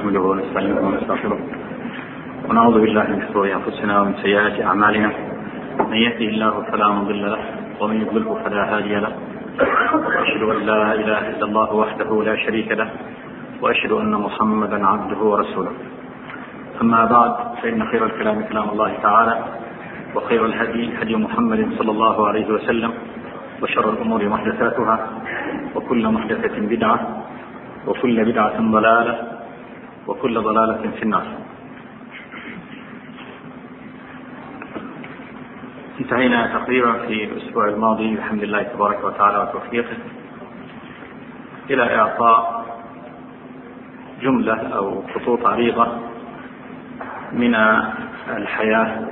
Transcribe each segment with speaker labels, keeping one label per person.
Speaker 1: نحمده ونستعينه ونستغفره ونعوذ بالله من شرور أنفسنا ومن سيئات أعمالنا. من يهده الله فلا مضل له ومن يضلله فلا هادي له. وأشهد أن لا إله إلا الله وحده لا شريك له وأشهد أن محمدا عبده ورسوله. أما بعد، فإن خير الكلام كلام الله تعالى، وخير الهدي هدي محمد صلى الله عليه وسلم، وشر الأمور محدثاتها، وكل محدثة بدعة، وكل بدعة ضلالة، وكل ضلالة في النار. انتهينا تقريبا في الأسبوع الماضي بحمد الله تبارك وتعالى وتوفيقه إلى إعطاء جملة أو خطوط عريضة من الحياة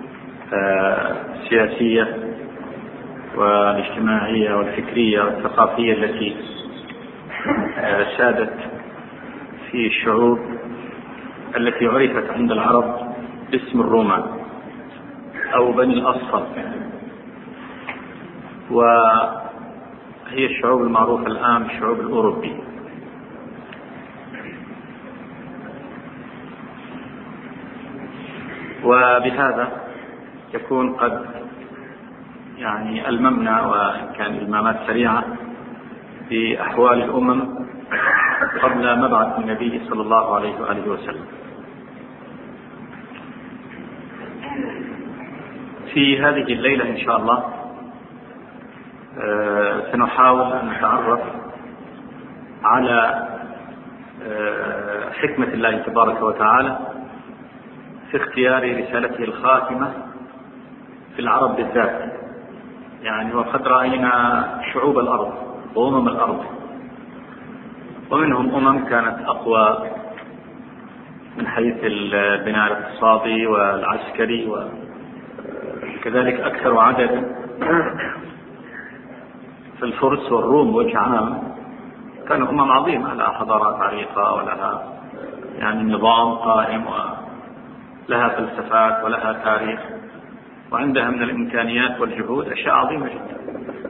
Speaker 1: السياسية والاجتماعية والفكرية والثقافية التي سادت في الشعوب التي عرفت عند العرب باسم الرومان أو بني الأصفر، وهي الشعوب المعروفة الآن بالشعوب الأوروبية. وبهذا يكون قد ألممنا، وإن كان إلمامات سريعة، بأحوال الأمم قبل مبعث النبي صلى الله عليه وآله وسلم. في هذه الليلة إن شاء الله سنحاول أن نتعرف على حكمة الله تبارك وتعالى في اختيار رسالته الخاتمة في العرب بالذات. وقد رأينا شعوب الأرض وأمم الأرض، ومنهم كانت أقوى من حيث البناء الاقتصادي والعسكري، وكذلك أكثر عدد في الفرس والروم وجه عام. كانوا عظيمة لها حضارات عريقة، ولها نظام قائم، ولها فلسفات، ولها تاريخ، وعندها من الإمكانيات والجهود أشياء عظيمة جدا.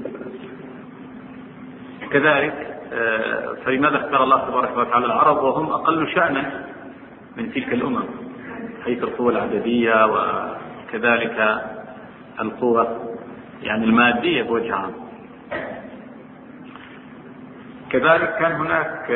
Speaker 1: كذلك فلماذا اختار الله تبارك وتعالى العرب وهم أقل شأنا من تلك الأمم، حيث القوة العددية وكذلك القوة المادية بوجه عام. كذلك كان هناك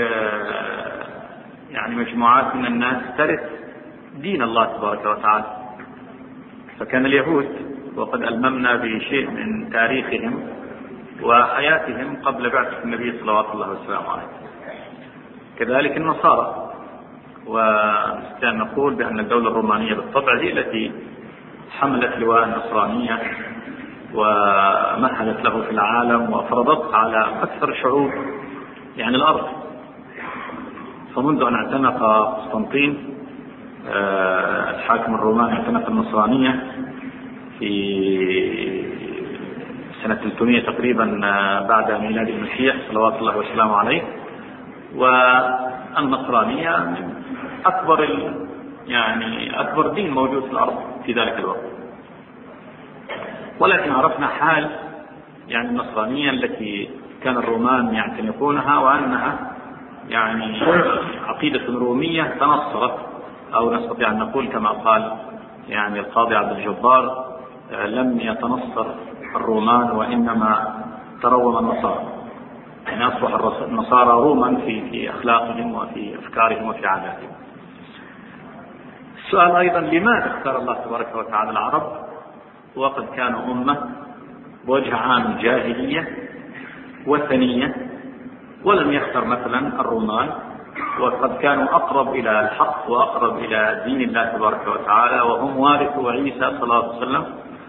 Speaker 1: مجموعات من الناس ترث دين الله تبارك وتعالى، فكان اليهود، وقد ألممنا بشيء من تاريخهم وحياتهم قبل بعثة النبي صلى الله عليه وسلم. كذلك النصارى، ونستطيع نقول بأن الدولة الرومانية بالطبع هي التي حملت لواء النصرانية ومهلت له في العالم، وفرضت على أكثر شعوب الأرض. فمنذ أن اعتنق قسطنطين الحاكم الروماني اعتنق النصرانية في سنة 300 تقريبا بعد ميلاد المسيح صلوات الله وسلامه عليه. والنصرانية من أكبر دين موجود في الأرض في ذلك الوقت. ولكن عرفنا حال النصرانية التي كان الرومان يعتنقونها، وأنها عقيدة رومية تنصرت، أو نستطيع أن نقول كما قال القاضي عبد الجبار: لم يتنصر الرومان وإنما تروم النصارى. أصبح النصارى روما في أخلاقهم وفي أفكارهم وفي عاداتهم. السؤال أيضا: لماذا اختار الله تبارك وتعالى العرب وقد كانوا أمة بوجه عام جاهلية وثنية، ولم يختر مثلا الرومان وقد كانوا أقرب إلى الحق وأقرب إلى دين الله تبارك وتعالى، وهم وارثوا عيسى صلى الله عليه وسلم؟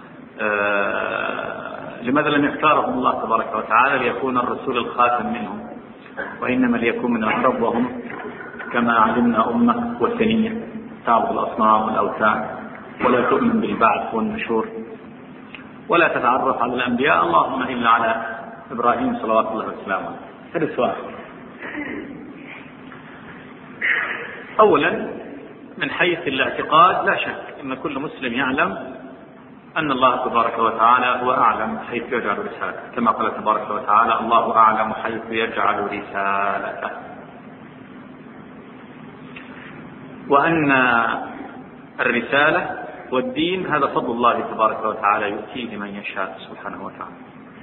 Speaker 1: لماذا لم يختارهم الله تبارك وتعالى ليكون الرسول الخاتم منهم، وإنما ليكون من العرب، وهم كما علمنا أمة وثنية تعبد الأصنام والأوثان، ولا تؤمن بالبعث والنشور، ولا تتعرف على الأنبياء اللهم إلا على إبراهيم صلوات الله وسلامه. هذا السؤال. أولا، من حيث الاعتقاد لا شك أن كل مسلم يعلم أن الله تبارك وتعالى هو أعلم حيث يجعل رسالته، كما قال تبارك وتعالى: الله أعلم حيث يجعل رسالته. وأن الرسالة والدين هذا فضل الله تبارك وتعالى يؤتيه من يشاء سبحانه وتعالى.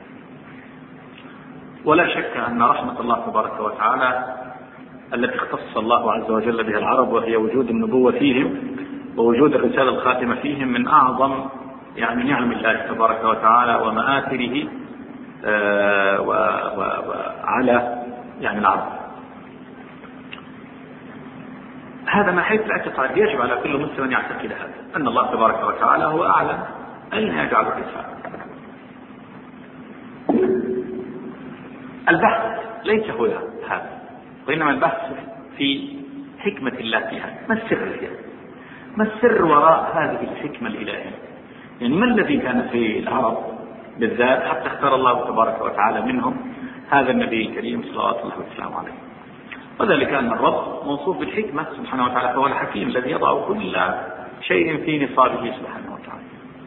Speaker 1: ولا شك أن رحمة الله تبارك وتعالى التي اختص الله عز وجل بها العرب، وهي وجود النبوة فيهم ووجود الرسالة الخاتمة فيهم، من أعظم نعم الله تبارك وتعالى ومآثره وعلى العرب. هذا من حيث الاعتقاد. يجب على كل مسلم أن يعتقد هذا، أن الله تبارك وتعالى هو أعلم أين يجعل الرسالة. البحث ليس هو هذا، وإنما البحث في حكمة الله فيها. ما السر فيها؟ ما السر وراء هذه الحكمة الإلهية؟ ما الذي كان في العرب بالذات حتى اختار الله تبارك وتعالى منهم هذا النبي الكريم صلى الله عليه وسلم عليه؟ وذلك أن الرب موصوف بالحكمة سبحانه وتعالى، فهو الحكيم الذي يضع كل شيء في نصابه سبحانه وتعالى.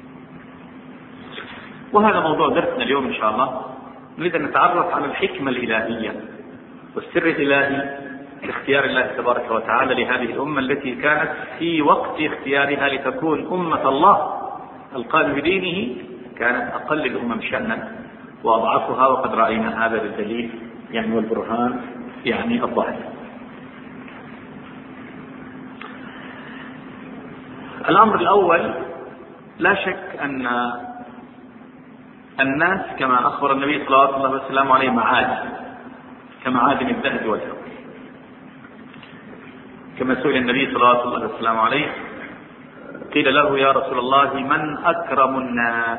Speaker 1: وهذا موضوع درسنا اليوم إن شاء الله. نريد أن نتعرف على الحكمة الإلهية والسر الإلهي في اختيار الله تبارك وتعالى لهذه الأمة التي كانت في وقت اختيارها لتكون أمة الله القائم بدينه كانت أقل الأمم شأنا وأضعفها، وقد رأينا هذا بالدليل والبرهان الظاهر. الأمر الأول، لا شك أن الناس كما أخبر النبي صلى الله عليه وسلم عليه معادن كمعادن الذهب والفضة. كما سئل النبي صلى الله عليه وسلم عليه قيل له: يا رسول الله، من أكرم الناس؟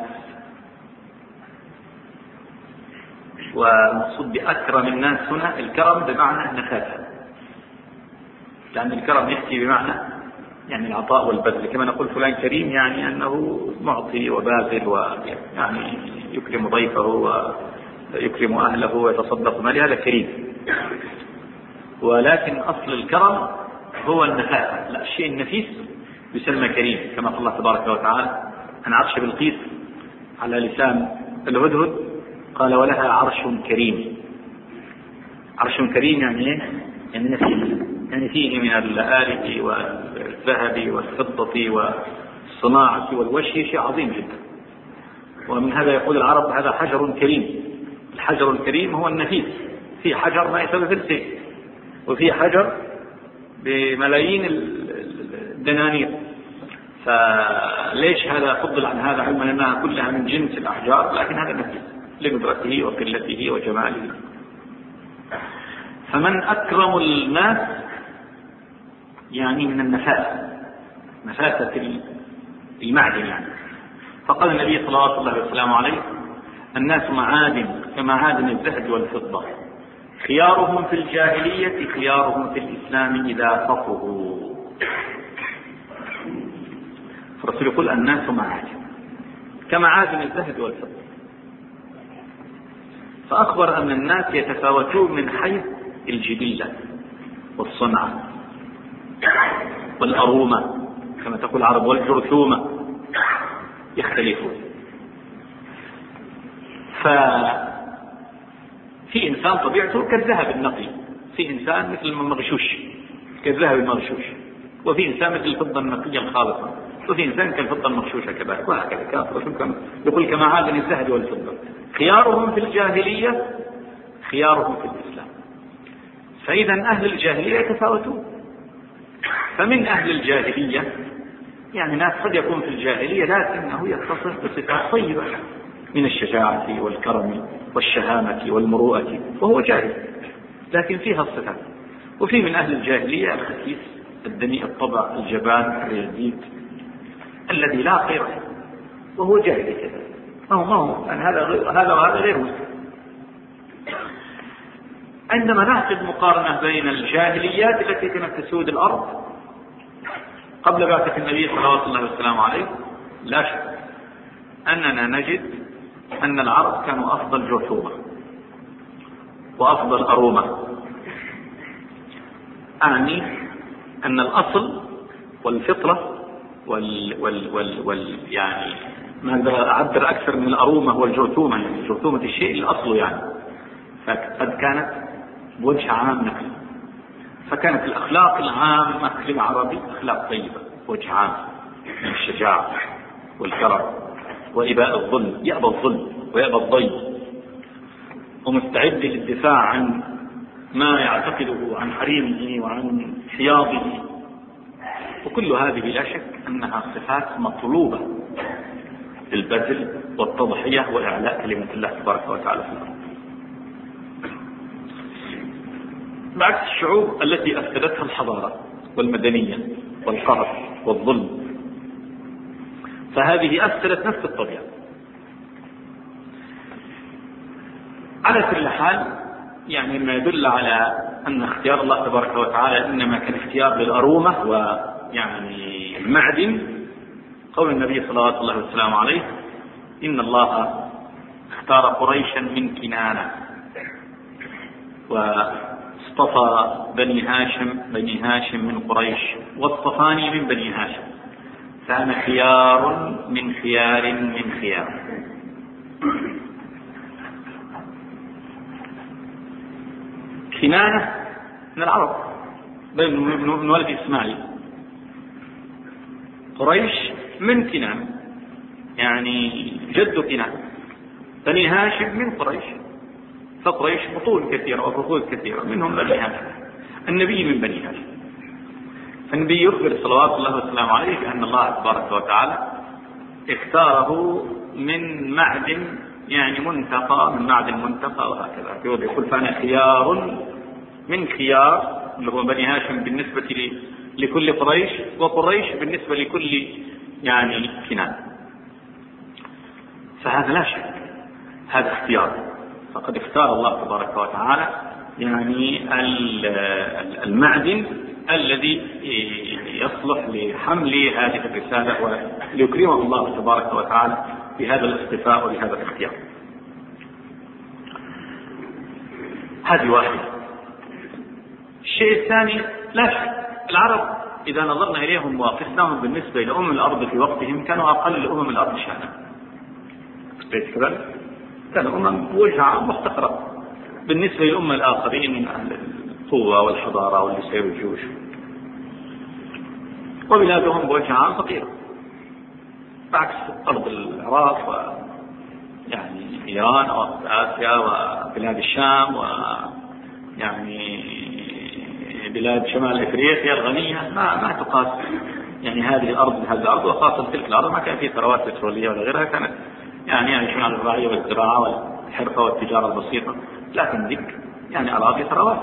Speaker 1: ومقصود بأكرم الناس هنا الكرم بمعنى النفاذ، لأن الكرم يأتي بمعنى العطاء والبذل. كما نقول فلان كريم أنه معطي وباذل يكرم ضيفه ويكرم أهله ويتصدق ماله، هذا كريم. ولكن أصل الكرم هو النفاذ. لا، الشيء النفيس يسمى كريم، كما قال الله تبارك وتعالى عن عرش بلقيس على لسان الهدهد قال: ولها عرش كريم. عرش كريم نفيس، فيه من اللآلئ والذهب والفضة والصناعة والوشي شيء عظيم جدا. ومن هذا يقول العرب: هذا حجر كريم. الحجر الكريم هو النفيس. في حجر ما يسبب الشيء، وفي حجر بملايين الدنانير. فليش هذا فضل عن هذا، علما أنها كلها من جنس الأحجار، لكن هذا نفيس لندرته وقلته وجماله. فمن أكرم الناس من النفاسة، نفاسة المعدن. فقال النبي صلى الله عليه وسلم عليه: الناس معادن كمعادن الذهب والفضة، خيارهم في الجاهلية خيارهم في الإسلام إذا فقهوا. الرسول يقول: الناس معادن كمعادن الذهب والفضة. فأخبر أن الناس يتفاوتون من حيث الجبلة والصنعة والأرومة، كما تقول العرب، والجرثومة، يختلفون. ففي إنسان طبيعته كالذهب النقي، في إنسان مثل المغشوش كالذهب المغشوش، وفي إنسان مثل الفضة النقية الخالصة، وفي إنسان كالفضة المغشوشة كذلك، وهكذا. يقول كمعادن الذهب والفضة، خيارهم في الجاهلية خيارهم في الإسلام. فإذا أهل الجاهلية يتفاوتون. فمن أهل الجاهلية ناس قد يكون في الجاهلية لكنه يتصف بصفات طيبة من الشجاعة والكرم والشهامة والمروءة، وهو جاهل لكن فيها الصفات. وفي من أهل الجاهلية الخسيس الدنيء الطبع الجبان الريديد الذي لا خير له، وهو جاهل كذا. هذا وهذا غير مسلم. عندما نعقد مقارنة بين الجاهليات التي كانت تسود الأرض قبل بعثة النبي صلى الله عليه وسلم عليه، لا شك أننا نجد أن العرب كانوا أفضل جرثومة وأفضل أرومة. أعني أن الأصل والفطرة ماذا أعبر أكثر من الأرومة والجرثومة، جرثومة الشيء الأصل فقد كانت بوجه عام نقل. فكانت الأخلاق العامة للعربي أخلاق طيبة، وجه عام من الشجاعة والكرم وإباء الظلم، يأبى الظلم ويأبى الضيم، ومستعد للدفاع عن ما يعتقده عن حريمه وعن حياضه. وكل هذه لا شك أنها صفات مطلوبة للبذل والتضحية وإعلاء كلمة الله تبارك وتعالى في الأرض، بعكس الشعوب التي أفسدتها الحضارة والمدنية والقهر والظلم، فهذه أفسدت نفس الطبيعة. على كل حال يعني ما يدل على أن اختيار الله تبارك وتعالى إنما كان اختيار للأرومة ويعني المعدن، قول النبي صلى الله عليه وسلم عليه: إن الله اختار قريشا من كنانة واصطفى بني هاشم من قريش واصطفاني من بني هاشم، فأنا خيار من خيار من خيار. كنانة من العرب من ولد إسماعيل، قريش من كنانة يعني جد كنانة، بني هاشم من قريش، فقريش بطول كثيرة وفصول كثيرة منهم بني هاشم، النبي من بني هاشم. النبي يخبر صلوات الله وسلامه عليه بأن الله تبارك وتعالى اختاره من معدن يعني منتقى، من معدن منتقى، وهكذا يقول: فأنا خيار من خيار، اللي هو بني هاشم بالنسبة لكل قريش، وقريش بالنسبة لكل يعني كنان. فهذا لا شك هذا اختيار، فقد اختار الله تبارك وتعالى يعني المعدن الذي يصلح لحمل هذه الرسالة وليكرمه الله تبارك وتعالى بهذا الاصطفاء وبهذا الاختيار. هذه واحدة. الشيء الثاني، لا شك العرب إذا نظرنا إليهم وقسناهم بالنسبة إلى الأرض في وقتهم كانوا أقل الأرض شأنا، كانوا وجهة مستقرة بالنسبة للأمة الآخرين من أهل القوة والحضارة واللي سيروا الجيوش، وبلادهم بوجه عام فقيرة، بعكس أرض العراق ويعني إيران وآسيا وبلاد الشام ويعني بلاد شمال إفريقيا الغنية ما تقاس يعني هذه الأرض بهذه الأرض، وخاصة تلك الأرض ما كان فيه ثروات بترولية ولا غيرها، كانت يعني شمال الرعية والزراعة والحرفة والتجارة البسيطة، لكن ذيك يعني أراضي ثروات.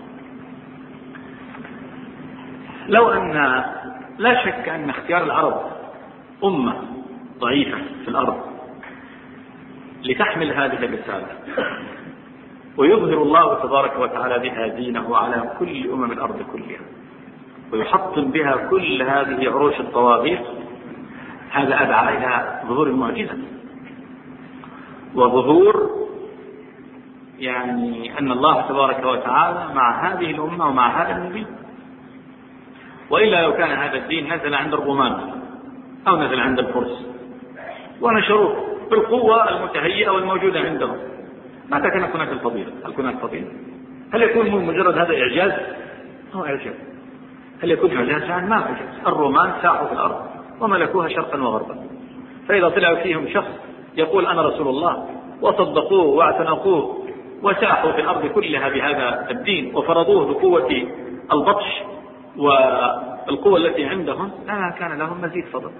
Speaker 1: لو أن لا شك أن اختيار العرب أمة ضعيفة في الأرض لتحمل هذه الرسالة ويظهر الله تبارك وتعالى بها دينه على كل الأرض كلها ويحطم بها كل هذه عروش الطواغيت، هذا أدعى إلى ظهور المعجزة وظهور يعني أن الله تبارك وتعالى مع هذه الأمة ومع هذا النبي. وإلا لو كان هذا الدين نزل عند الرومان أو نزل عند الفرس ونشروه بالقوة المتهيئة والموجودة عندهم، ماذا كانت هناك الفضيلة؟ هل كانت فضيلة؟ هل يكون مجرد هذا إعجاز؟ هو إعجاز. هل يكون إعجاز؟ ما إعجاز. الرومان ساحوا في الأرض وملكوها شرقا وغربا، فإذا طلع فيهم شخص يقول أنا رسول الله وصدقوه واعتنقوه وساحوا في الأرض كلها بهذا الدين وفرضوه بقوة البطش والقوة التي عندهم، كان لهم مزيد فضل.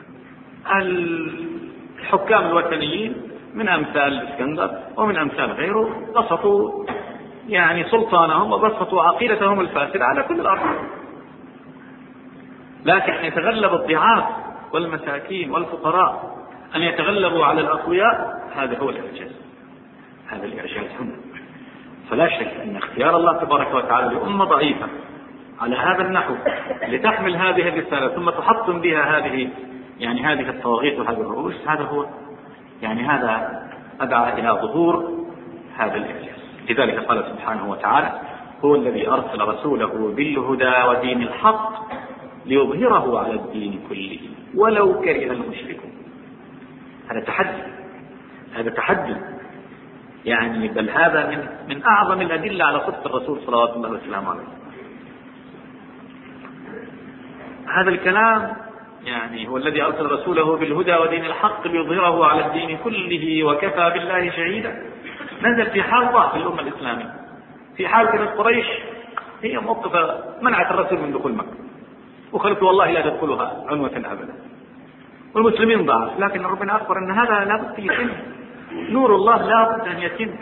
Speaker 1: الحكام الوثنيين من أمثال الإسكندر ومن أمثال غيره بسطوا يعني سلطانهم وبسطوا عقيدتهم الفاسدة على كل الأرض، لكن أن يتغلب الضعاف والمساكين والفقراء، أن يتغلبوا على الأقوياء، هذا هو الإعجاز، هذا الإعجاز هنا. فلا شك أن اختيار الله تبارك وتعالى لأمة ضعيفة على هذا النحو لتحمل هذه الرسالة ثم تحطم بها هذه الطواغيت وهذه الرؤوس، هذا هو يعني هذا أدعى إلى ظهور هذا الإعجاز. لذلك قال سبحانه وتعالى: هو الذي أرسل رسوله بالهدى ودين الحق ليظهره على الدين كله ولو كره المشركون. هذا تحدي يعني، بل هذا من أعظم الأدلة على صدق الرسول صلى الله عليه وسلم. هذا الكلام يعني هو الذي أرسل رسوله بالهدى ودين الحق ليظهره على الدين كله وكفى بالله شهيدا، نزل في حال ضعف الأمة الإسلامية، في حال كانت قريش هي موقفة منعت الرسول من دخول مكة وقالت والله لا تدخلها عنوة أبدا، والمسلمين ضعف، لكن ربنا أخبر أن هذا لا بد يتم، نور الله لا بد أن يتم.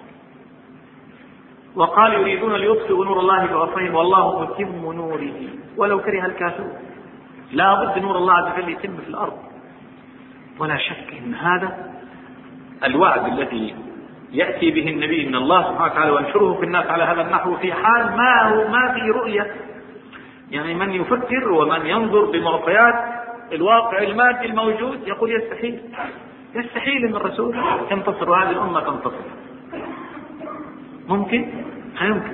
Speaker 1: وقال يريدون ليطفئوا نور الله بأفواههم والله متم نوره ولو كره الكافرون. لا بد نور الله عز وجل يتم في الأرض، ولا شك أن هذا الوعد الذي يأتي به النبي من الله سبحانه وتعالى وينشره في الناس على هذا النحو في حال ما في رؤية. يعني من يفكر ومن ينظر بمعطيات الواقع المادي الموجود يقول يستحيل أن الرسول ينتصر وهذه الأمة تنتصر. ممكن؟ لا يمكن.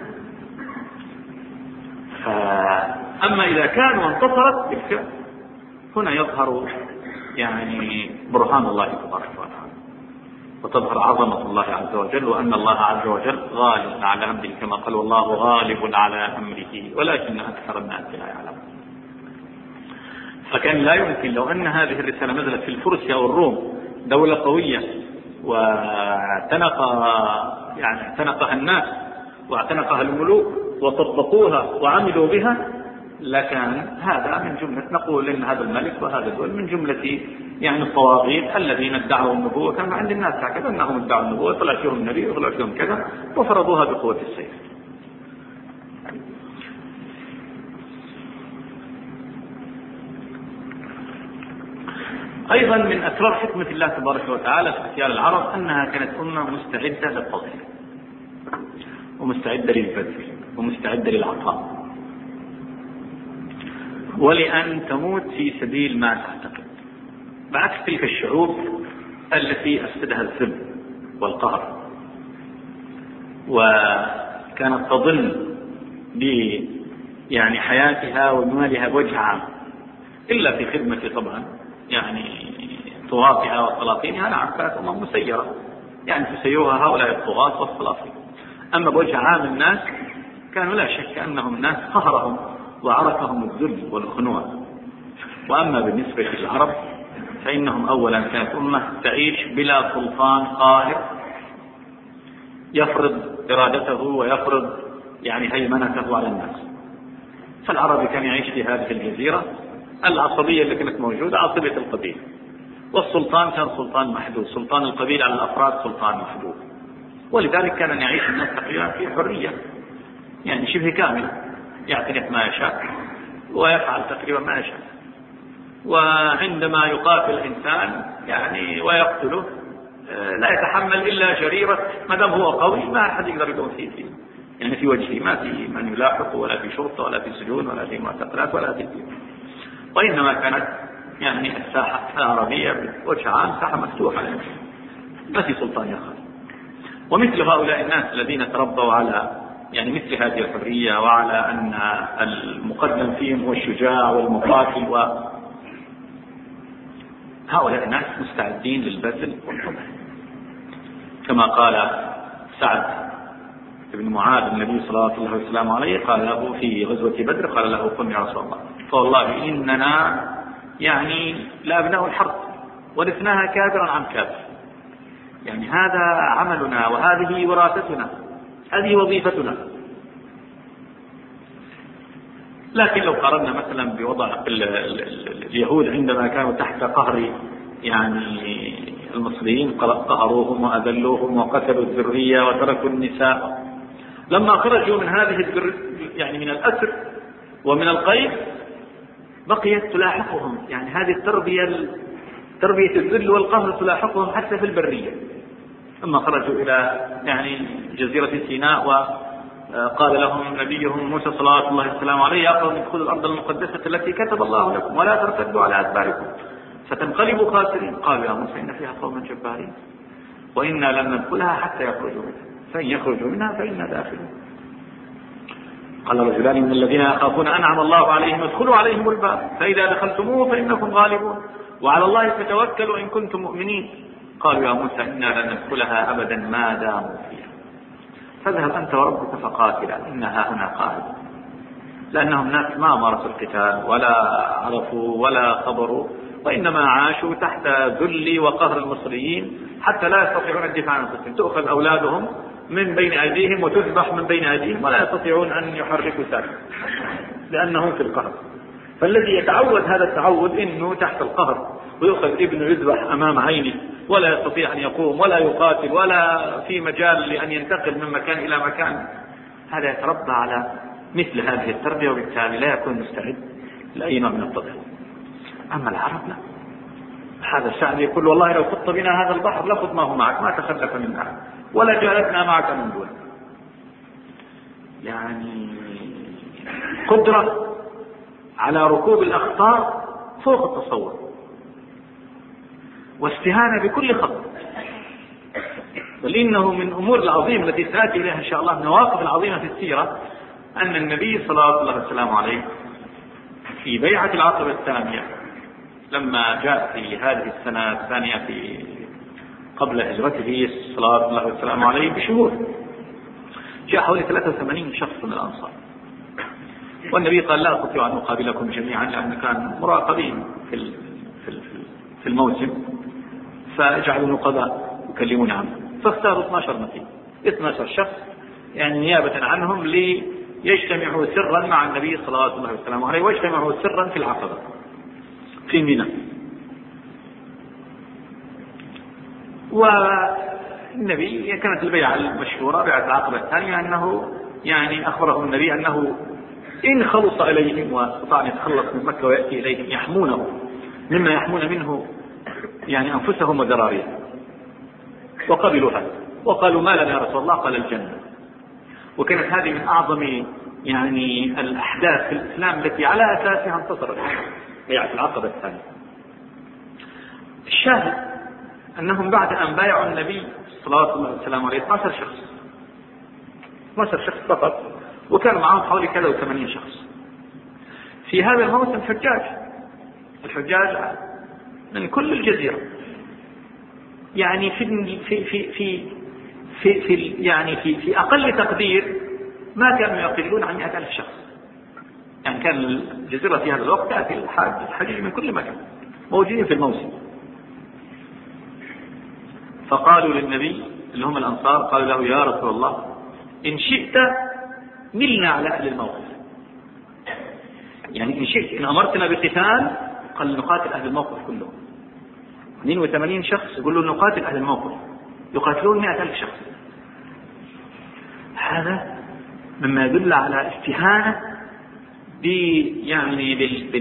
Speaker 1: أما إذا كان وانتصرت بالفعل هنا يظهر يعني برهان الله تبارك وتعالى، وتظهر عظمة الله عز وجل، وأن الله عز وجل غالب على أمره كما قال والله غالب على أمره ولكن أكثر الناس لا يعلمون. فكان لا يمكن لو أن هذه الرسالة نزلت في الفرس أو الروم دولة قوية واعتنقها الناس واعتنقها الملوك وطبقوها وعملوا بها، لكان هذا من جملة نقول إن هذا الملك وهذا الدول من جملة يعني الطواغيت الذين ادعوا النبوة. كان عند الناس هكذا أنهم ادعوا النبوة، طلع فيهم النبي وطلع فيهم كذا وفرضوها بقوة السيف. أيضا من أسرار حكمة الله تبارك وتعالى في اختيار العرب أنها كانت أمة مستعدة للتضحية ومستعدة للبذل ومستعدة للعطاء، ولأن تموت في سبيل ما تعتقد، بعكس تلك الشعوب التي أفسدها الذل والقهر وكانت تظن يعني حياتها ومالها بوجه عام إلا في خدمة طبعا يعني طغاتها وسلاطينها. نعم كانت أمم مسيرة يعني تسيرها هؤلاء الطغاة والسلاطين، أما بوجه عام الناس كانوا لا شك أنهم ناس قهرهم وعرفهم الذل والخنوع. وأما بالنسبة للعرب فإنهم أولا كانت أمة تعيش بلا سلطان قاهر يفرض إرادته ويفرض يعني هيمنته على الناس. فالعربي كان يعيش في هذه الجزيرة العصبية اللي كانت موجودة عصبية القبيلة، والسلطان كان سلطان محدود، سلطان القبيلة على الأفراد سلطان محدود، ولذلك كان يعيش الناس تقريبا في حرية يعني شبه كاملة، يعتنق ما يشاء ويفعل تقريبا ما يشاء. وعندما يقاتل الإنسان يعني ويقتله لا يتحمل إلا جريرة، ما دام هو قوي ما أحد يقدر يقوم فيه يعني في وجهه، ما في من يلاحق ولا في شرطة ولا في سجون ولا في معتقلات ولا في دين. وإنما كانت يعني الساحة العربية بوجه عام ساحة مفتوحة ما في سلطان يخاف. ومثل هؤلاء الناس الذين تربوا على يعني مثل هذه الحرية وعلى أن المقدم فيهم هو الشجاع والمقاتل، هؤلاء الناس مستعدين للبذل والتضحية كما قال سعد بن معاذ النبي صلى الله عليه وسلم عليه قال له في غزوة بدر قال له قم يا رسول الله فوالله إننا يعني لأبناء الحرب ورثناها كابرا عن كابر، يعني هذا عملنا وهذه وراثتنا هذه وظيفتنا. لكن لو قارنا مثلا بوضع اليهود عندما كانوا تحت قهر يعني المصريين قهروهم وأذلوهم وقتلوا الذرية وتركوا النساء، لما خرجوا من هذه يعني من الأسر ومن القيد بقيت تلاحقهم يعني هذه تربية الذل والقهر تلاحقهم حتى في البرية. ثم خرجوا إلى يعني جزيرة سيناء وقال لهم نبيهم موسى صلى الله عليه وسلم عليه يا قوم ادخلوا الأرض المقدسة التي كتب الله لكم ولا ترتدوا على أدباركم فتنقلبوا خاسرين. قالوا يا موسى إن فيها قوما جبارين وإنا لن ندخلها حتى يخرجوا منها فإن يخرجوا منها فإنا داخلون. قال رجلان من الذين يخافون أنعم الله عليهم ادخلوا عليهم الباب فإذا دخلتموه فإنكم غالبون وعلى الله فتوكلوا إن كنتم مؤمنين. قالوا يا موسى إنا لن ندخلها أبدا ما داموا فيها فاذهب أنت وربك فقاتلا إنها هنا قاعدة. لأنهم ناس ما مارسوا القتال ولا عرفوا ولا خبروا، وإنما عاشوا تحت ذل وقهر المصريين حتى لا يستطيعون الدفاع عن أنفسهم. تؤخذ أولادهم من بين أيديهم وتذبح من بين أيديهم ولا يستطيعون أن يحركوا ساكن لأنهم في القهر. فالذي يتعود هذا التعود إنه تحت القهر ويؤخذ ابنه يذبح أمام عينه ولا يستطيع أن يقوم ولا يقاتل ولا في مجال لأن ينتقل من مكان إلى مكان، هذا يتربى على مثل هذه التربية وبالتالي لا يكون مستعد لأي نوع من التضحية. أما العرب لا، هذا الشعب يقول والله لو خط بنا هذا البحر لخذ ما هو معك ما تخلف منا ولا جالتنا معك من دون. يعني قدرة على ركوب الأخطار فوق التصور، واستهانة بكل خط. بل إنه من الأمور العظيمة التي سآتي إليها إن شاء الله، النواقض العظيمة في السيرة، أن النبي صلى الله عليه وسلم في بيعة العقبة الثانية لما جاء في هذه السنة الثانية في قبل هجرته صلى الله عليه وسلم بشهور، جاء حوالي 83 شخص من الأنصار، والنبي قال لا أستطيع أن أقابلكم جميعا لأن كان مراقبين في الموسم، فجعلوا نقباء يكلمون عنه، فاختاروا 12 شخص يعني نيابة عنهم ليجتمعوا سرا مع النبي صلى الله عليه وسلم ويجتمعوا سرا في العقبة في منى. والنبي كانت البيعة المشهورة بيعة العقبة الثانية أنه يعني أخبرهم النبي أنه إن خلص إليهم واستطاع أن يتخلص من مكة ويأتي إليهم يحمونه مما يحمون منه يعني أنفسهم وذراريهم، وقبلوا هذا وقالوا ما لنا يا رسول الله؟ قال الجنة. وكانت هذه من أعظم يعني الأحداث في الإسلام التي على أساسها انتصرت بيعة العقبة الثانية. الشاهد أنهم بعد أن بايعوا النبي صلى الله عليه وسلم 12 شخص فقط، وكانوا معهم حوالي 83 شخص. في هذا الموسم الحجاج من كل الجزيرة، يعني في أقل تقدير ما كانوا يقلون عن 100,000 شخص. يعني كان الجزيرة في هذا الوقت تأتي الحجيج من كل مكان موجودين في الموسم. فقالوا للنبي اللي هم الأنصار، قالوا له يا رسول الله إن شئت ملنا على أهل الموقف، يعني إن شئت إن أمرتنا بقتال قال نقاتل أهل الموقف كلهم. 82 شخص يقول له نقاتل أهل الموقف، يقاتلون 100,000 شخص. هذا مما يدل على استهانة يعني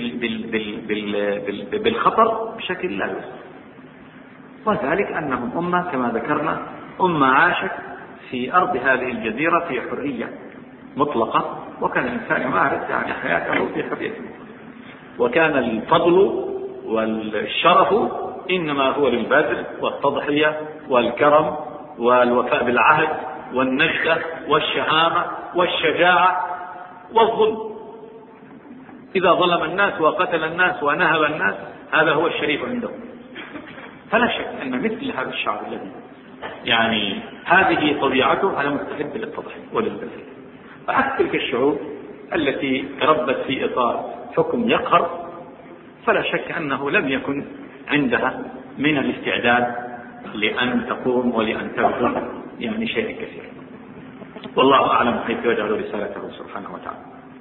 Speaker 1: بالخطر بشكل لا يوصف. وذلك أنهم أمة كما ذكرنا أمة عاشت في أرض هذه الجزيرة في حرية مطلقة، وكان الإنسان يمارس يعني حياته في حريته، وكان الفضل والشرف إنما هو للبذل والتضحية والكرم والوفاء بالعهد والنجدة والشهامة والشجاعة والظلم. إذا ظلم الناس وقتل الناس ونهب الناس هذا هو الشريف عندهم. فلا شك أن مثل هذا الشعب الذي يعني هذه طبيعته على مستعد للتضحية وللبذل، فعكس تلك الشعوب التي ربت في إطار حكم يقهر، فلا شك أنه لم يكن عندها من الاستعداد لأن تقوم ولأن تبذل يعني شيء كثير. والله أعلم حيث يجعل رسالته سبحانه وتعالى.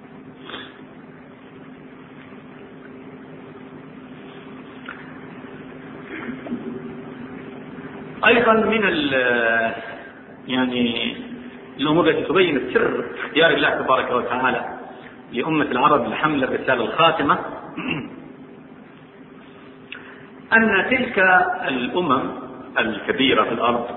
Speaker 1: أيضا من يعني الأمور التي تبين سر اختيار الله تبارك وتعالى لأمة العرب لحمل الرسالة الخاتمة أن تلك الأمم الكبيرة في الأرض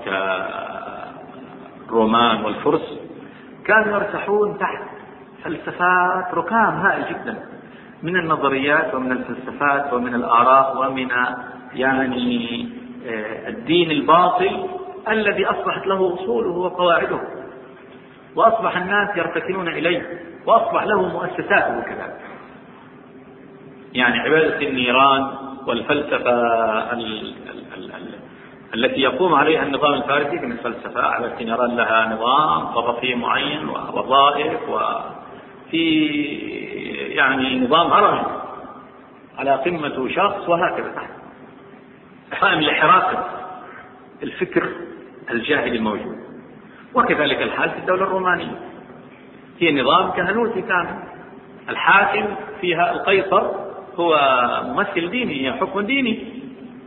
Speaker 1: كالرومان والفرس كانوا يرتاحون تحت فلسفات ركام هائل جدا من النظريات ومن الفلسفات ومن الآراء ومن يعني الدين الباطل الذي أصبحت له أصوله وقواعده، وأصبح الناس يرتكنون إليه، وأصبح له مؤسساته كذلك. يعني عبادة النيران والفلسفة التي يقوم عليها النظام الفارسي من الفلسفة، عبادة النيران لها نظام وظيفي معين ووظائف في يعني نظام هرمي على قمة شخص وهكذا قائم لحراسة الفكر الجاهلي الموجود. وكذلك الحال في الدولة الرومانية، هي نظام كهنوتي كامل، الحاكم فيها القيصر هو ممثل ديني، حكم ديني،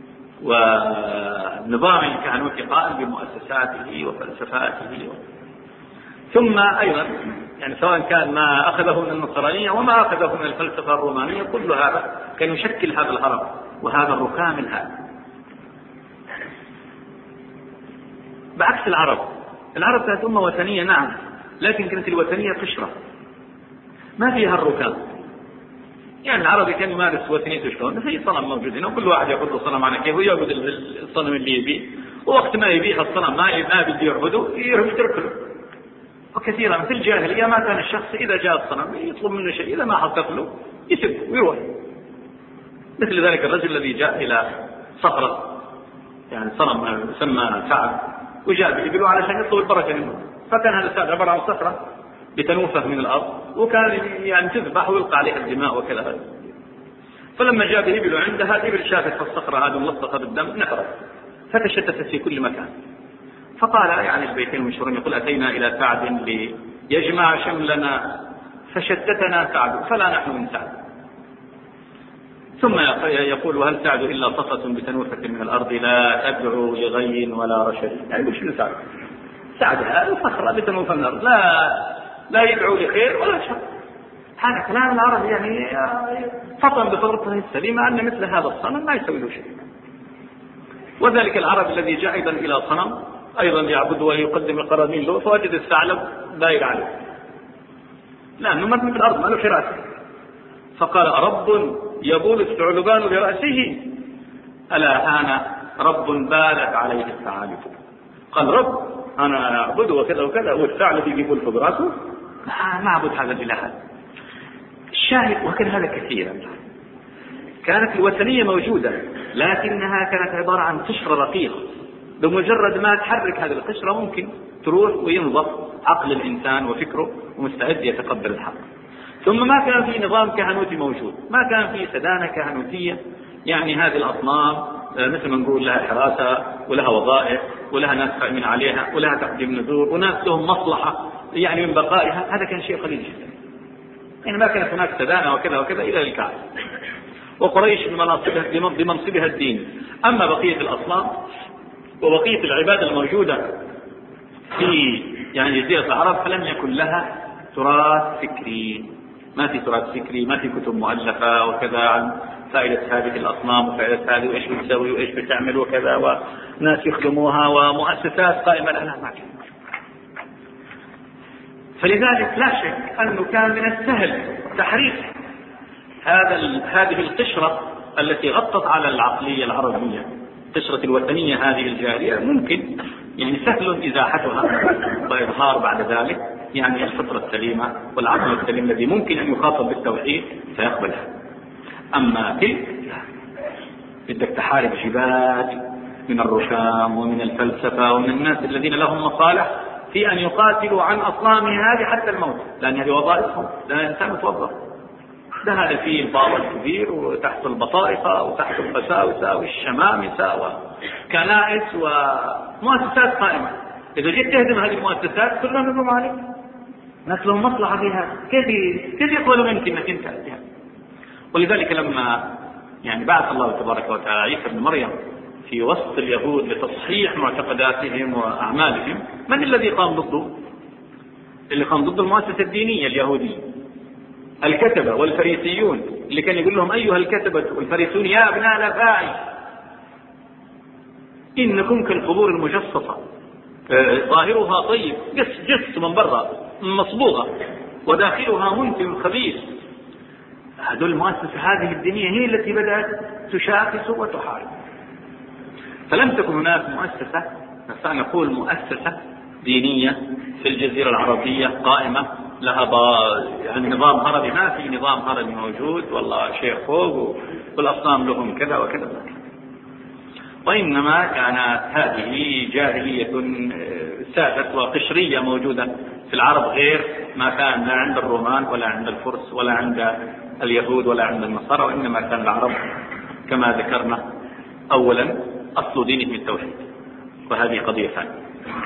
Speaker 1: ونظام الكهنوتي قائم بمؤسساته وفلسفاته. ثم أيضا يعني سواء كان ما أخذه من النصرانية وما أخذه من الفلسفة الرومانية، كل هذا كان يشكل هذا الهرم وهذا الركام الهائل. بعكس العرب كانت أمة وثنية نعم، لكن كانت الوثنية قشرة ما فيها الركام. يعني العربي كان يمارس وثنيته شلون؟ في صنم موجود هنا وكل واحد يعبد الصنم على كيفه، ويعبد الصنم اللي يبيه، ووقت ما يبيه الصنم ما بده يعبده يترك له. وكثيرا مثل الجاهلية ما كان الشخص إذا جاء الصنم يطلب منه شيء، إذا ما حقق له يسب ويروح. مثل ذلك الرجل الذي جاء إلى صخرة يعني صنم يسمى سعد، وجاء بإبله علشان يطلب البركة منه، فكان هذا السعد عبارة عن صخرة بتنوفه من الأرض، وكان يعني تذبح ويلقى عليها الدماء وكذا. فلما جاء بإبله عندها، الإبل شافت الصخرة هذه ملصقة بالدم نفرت فتشتتت في كل مكان. فقال يعني البيتين المشهورين يقول: أتينا إلى سعد ليجمع شملنا فشتتنا سعد فلا نحن من سعد. ثم يقول: وهل سعد إلا صخرة بتنوفة من الأرض لا تدعو لغي ولا رشد. يعني يقول شنو سعد هذا صخرة بتنوفة من الأرض لا يدعو لخير ولا شر. هذا كلام العرب يعني فطن بفطرته السليمة أن مثل هذا الصنم ما يسوي له شيء. وذلك العرب الذي جاء أيضا إلى صنم أيضا يعبد ويقدم القرابين له، فوجد الثعلب داير عليه لأنه مرمي في الأرض ما له حراسة. فقال: رب يبول الثعلبان برأسه ألا هان رب بالت عليه الثعالب. قال: رب أنا أعبد وكذا وكذا والثعلب يبول في برأسه، ما أعبد هذا الإله. الشاهد وكان هذا كثيرا. كانت الوثنية موجودة، لكنها كانت عبارة عن قشرة رقيقة، بمجرد ما تحرك هذه القشرة ممكن تروح وينضف عقل الإنسان وفكره ومستعد يتقبل الحق. ثم ما كان في نظام كهنوتي موجود، ما كان في سدانة كهنوتية، يعني هذه الأصنام مثل ما نقول لها حراسة ولها وظائف ولها ناس قائمين عليها ولها تقديم نذور وناس لهم مصلحة يعني من بقائها. هذا كان شيء قليل جدا، يعني ما كانت هناك سدانة وكذا وكذا إلى الكعبة، وقريش بمنصبها الدين. أما بقية الأصنام وبقية العبادة الموجودة في يعني جزيرة العرب فلم يكن لها تراث فكري، ما في تراث فكري، ما في كتب مؤلفة وكذا عن فائدة هذه الأصنام وفائدة هذه وإيش بتسوي وإيش بتعمل وكذا، وناس يخدموها ومؤسسات قائمة لها ما كان. فلذلك لا شك أنه كان من السهل تحريف هذه القشرة التي غطت على العقلية العربية، قشرة الوثنية هذه الجارية، ممكن يعني سهل إزاحتها وإظهار بعد ذلك يعني الفطرة السليمة والعقل السليم الذي ممكن أن يخاطب بالتوحيد فيقبلها. أما تلك بدك تحارب جبال من الرشام ومن الفلسفة ومن الناس الذين لهم مصالح في أن يقاتلوا عن أصنامه هذه حتى الموت، لأن هذه وظائفهم، لأن الإنسان يتوظف. ده هذا فيه البابا الكبير وتحت البطارقة وتحت القساوسة والشمامسة وكنائس ومؤسسات قائمة. إذا جيت تهدم هذه المؤسسات كلهم يقوم عليك، ناس لهم مصلحة فيها، كيف يقبلوا منك أنك أنت فيها؟ ولذلك لما يعني بعث الله تبارك وتعالى عيسى ابن مريم في وسط اليهود لتصحيح معتقداتهم وأعمالهم، من الذي قام ضده؟ اللي قام ضد المؤسسة الدينية اليهودية، الكتبة والفريسيون، اللي كان يقول لهم: أيها الكتبة والفريسيون يا أبناء الأفاعي إنكم كالقبور المجصصة ظاهرها طيب جس من برا مصبوغة وداخلها منتن خبيث. هذول المؤسسة هذه الدينية هي التي بدأت تشاكس وتحارب. فلم تكن هناك مؤسسة، نقول مؤسسة دينية في الجزيرة العربية قائمة لها يعني نظام هرمي. ما في نظام هرمي موجود والله شيخ فوق والأصنام لهم كذا وكذا، وإنما كانت هذه جاهلية سادت وقشرية موجودة في العرب غير ما كان لا عند الرومان ولا عند الفرس ولا عند اليهود ولا عند النصارى، وإنما كان العرب كما ذكرنا أولا أصل دينهم التوحيد، وهذه قضية ثانية.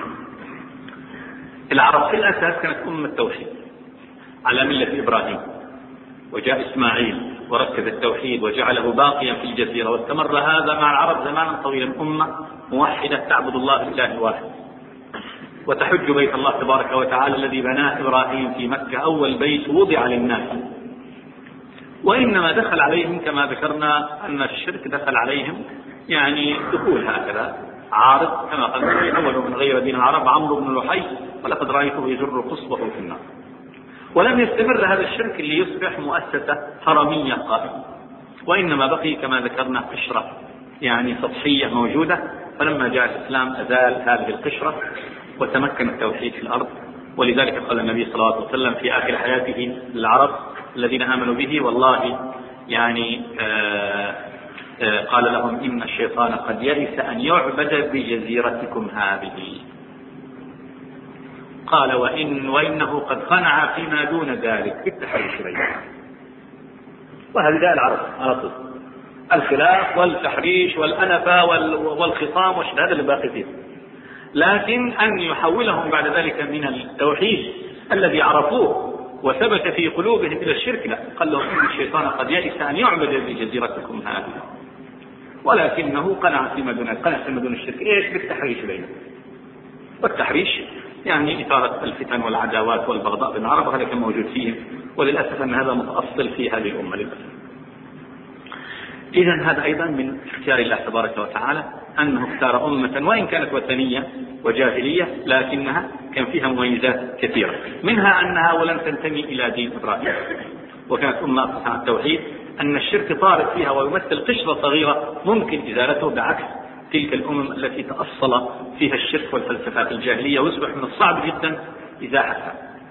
Speaker 1: العرب في الأساس كانت أمة توحيد على ملة إبراهيم، وجاء إسماعيل وركز التوحيد وجعله باقيا في الجزيرة، واستمر هذا مع العرب زمانا طويلا، أمة موحدة تعبد الله الإله الواحد وتحج بيت الله تبارك وتعالى الذي بناه إبراهيم في مكة، أول بيت وضع للناس. وإنما دخل عليهم كما ذكرنا أن الشرك دخل عليهم يعني دخول هكذا عارض، كما قال النبي: أول من غير دين العرب عمرو بن لحي ولقد رأيته يجر قصبه في النار. ولم يستمر هذا الشرك ليصبح مؤسسة هرمية قائمة، وإنما بقي كما ذكرنا قشرة يعني سطحية موجودة. فلما جاء الإسلام أزال هذه القشرة وتمكن التوحيد في الأرض. ولذلك قال النبي صلى الله عليه وسلم في آخر حياته للعرب الذين آمنوا به: والله يعني قال لهم: إن الشيطان قد يئس أن يعبد بجزيرتكم هذه. قال: وإنه قد قنع فيما دون ذلك بالتحريش بينهم. وهذا داء العرب على طول، الخلاف والتحريش والأنفة والخصام هذا اللي باقي فيه. لكن أن يحولهم بعد ذلك من التوحيد الذي عرفوه وثبت في قلوبهم إلى الشرك، لا، قال لهم: إن الشيطان قد يئس أن يعبد بجزيرتكم هذه، ولكنه قنع فيما دون الشرك. إيش؟ بالتحريش بينهم. والتحريش يعني إثارة الفتن والعداوات والبغضاء بين العرب، وهذا كان موجود فيهم، وللأسف أن هذا متأصل في هذه الأمة للأسف. إذن هذا أيضا من اختيار الله تبارك وتعالى، أنه اختار أمة وإن كانت وثنية وجاهلية لكنها كان فيها مميزات كثيرة، منها أنها ولن تنتمي إلى دين إبراهيم، وكانت أمة أساسها التوحيد، أن الشرك طارئ فيها ويمثل قشرة صغيرة ممكن إزالته، بعكس تلك الأمم التي تأصل فيها الشرك والفلسفات الجاهلية، ويصبح من الصعب جدا إزاحتها.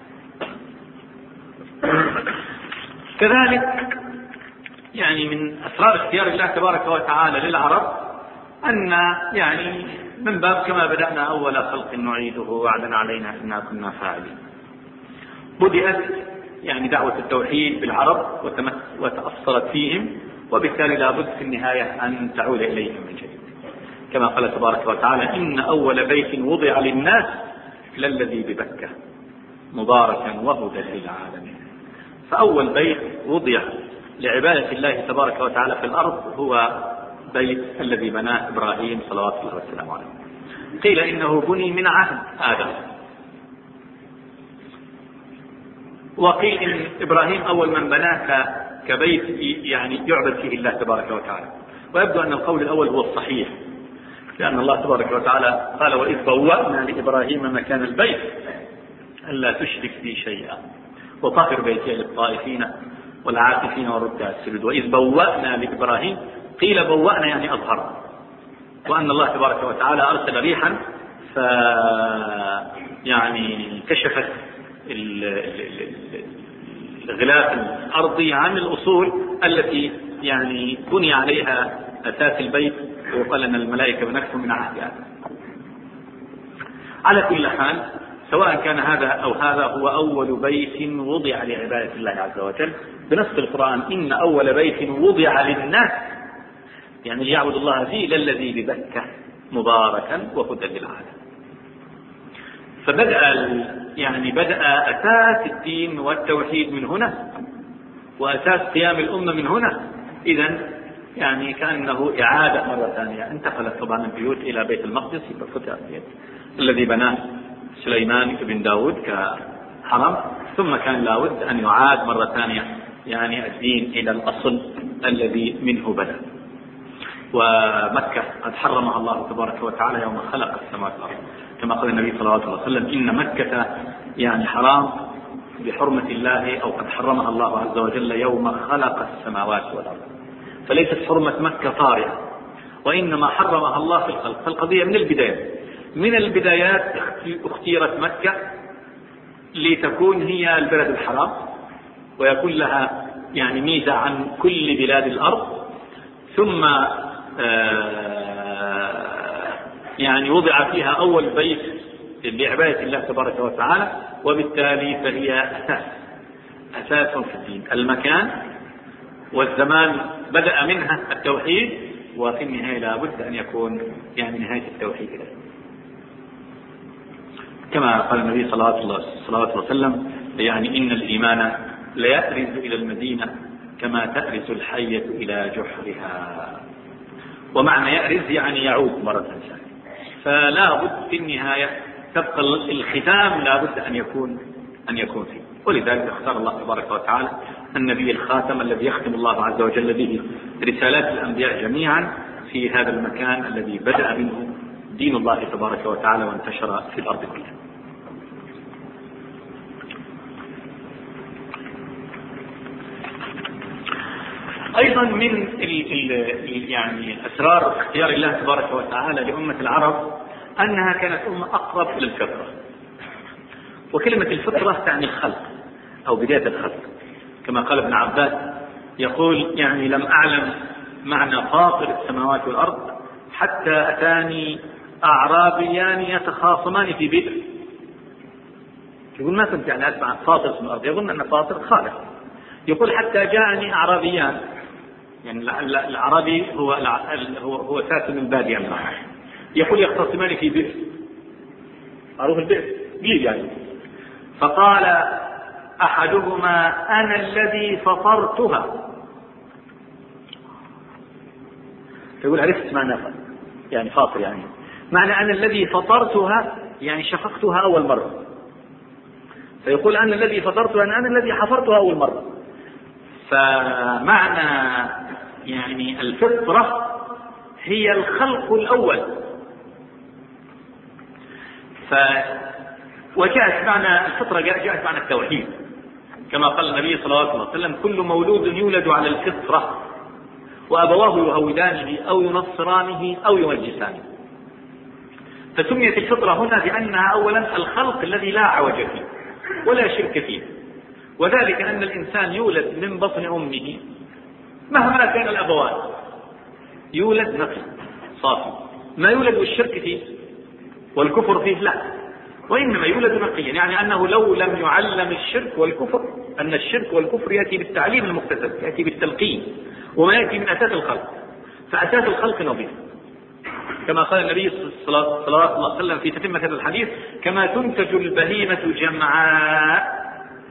Speaker 1: كذلك يعني من أسرار اختيار الله تبارك وتعالى للعرب أن يعني من باب كما بدأنا أول خلق نعيده وعدا علينا إنا كنا فاعلين، بدأت يعني دعوة التوحيد بالعرب وتأصلت فيهم، وبالتالي لابد في النهاية أن تعود إليهم من جديد، كما قال تبارك وتعالى: إن أول بيت وضع للناس للذي ببكة مباركا وهدى للعالمين. فأول بيت وضع لعبادة الله تبارك وتعالى في الأرض هو بيت الذي بناه إبراهيم صلوات الله وسلامه عليه. قيل إنه بني من عهد آدم، وقيل إن إبراهيم أول من بناه كبيت يعني يعبد فيه الله تبارك وتعالى. ويبدو أن القول الأول هو الصحيح، لأن الله تبارك وتعالى قال: وإذ بوأنا لإبراهيم مكان البيت ألا تشرك بي شيئا وطهر بيتي للطائفين والعاكفين والركع السجود. وإذ بوأنا لإبراهيم، قيل بوأنا يعني أظهر، وأن الله تبارك وتعالى أرسل ريحا يعني كشفت الغلاف الأرضي عن الأصول التي يعني بني عليها أساس البيت، وقال أن الملائكة بنكتم من عهد آدم. على كل حال، سواء كان هذا أو هذا، هو أول بيت وضع لعبادة الله عز وجل بنص القرآن: إن أول بيت وضع للناس، يعني ليعبد الله فيه، للذي ببكة مباركا وهدى للعالمين. فبدأ أساس الدين والتوحيد من هنا، وأساس قيام الأمة من هنا. إذن يعني كأنه إعادة مرة ثانية. انتقلت طبعا البيوت إلى بيت المقدس الذي بناه سليمان بن داود كحرم، ثم كان لابد أن يعاد مرة ثانية يعني الدين إلى الأصل الذي منه بدأ. ومكة قد حرمها الله تبارك وتعالى يوم خلق السماوات والأرض، كما قال النبي صلى الله عليه وسلم: إن مكة يعني حرام بحرمة الله، أو قد حرمها الله عز وجل يوم خلق السماوات والأرض. فليست حرمة مكة طارئة، وإنما حرمها الله في الخلق. فالقضية من البدايات اختيرت مكة لتكون هي البلد الحرام، ويكون لها يعني ميزة عن كل بلاد الأرض. ثم يعني وضع فيها أول بيت لعبادة الله تبارك وتعالى، وبالتالي فهي أساس في الدين. المكان والزمان بدأ منها التوحيد، وفي النهاية لا بد أن يكون يعني نهاية التوحيد كما قال النبي صلى الله عليه وسلم يعني إن الإيمان ليأرز إلى المدينة كما تأرز الحية إلى جحرها. ومعنى يأرز يعني يعود مرة ثانية. فلا بد في النهاية تبقى الختام لا بد أن يكون فيه. ولذلك اختار الله تبارك وتعالى النبي الخاتم الذي يختم الله عز وجل به رسالات الأنبياء جميعا في هذا المكان الذي بدأ منه دين الله تبارك وتعالى وانتشر في الأرض كلها. أيضا من يعني أسرار اختيار الله تبارك وتعالى لأمة العرب أنها كانت أمة أقرب إلى الفطرة. وكلمة الفطرة تعني الخلق أو بداية الخلق، كما قال ابن عباس يقول يعني لم أعلم معنى فاطر السماوات والأرض حتى أتاني أعرابيان يتخاصمان في بئر. يقول ما كنت يعني أسمع فاطر في الأرض، يظن أن فاطر خالق. يقول حتى جاءني أعرابيان، يعني الأعرابي هو ساكن من بادية معه، يقول يختصمان في بئر، معروف البئر قليل يعني. فقال أحدهما أنا الذي فطرتها. يقول عرفت معنى يعني فاطر، يعني معنى أنا الذي فطرتها يعني شفقتها أول مرة. فيقول أنا الذي فطرتها أنا الذي حفرتها أول مرة. فمعنى يعني الفطرة هي الخلق الأول. وجاءت معنى الفطرة جاءت معنى التوحيد، كما قال النبي صلى الله عليه وسلم كل مولود يولد على الفطرة وأبواه يهودانه أو ينصرانه أو يمجسانه. فسميت الفطرة هنا لأنها أولا الخلق الذي لا عوج فيه ولا شرك فيه، وذلك أن الإنسان يولد من بطن أمه مهما كان الأبوان، يولد نقي صافي، ما يولد الشرك فيه والكفر فيه لا، وإنما يولد نقيا، يعني أنه لو لم يعلم الشرك والكفر، أن الشرك والكفر يأتي بالتعليم المكتسب، يأتي بالتلقين، وما يأتي من أساس الخلق. فأساس الخلق نظيف، كما قال النبي صلى الله عليه وسلم في تتمة هذا الحديث كما تنتج البهيمة جمعاء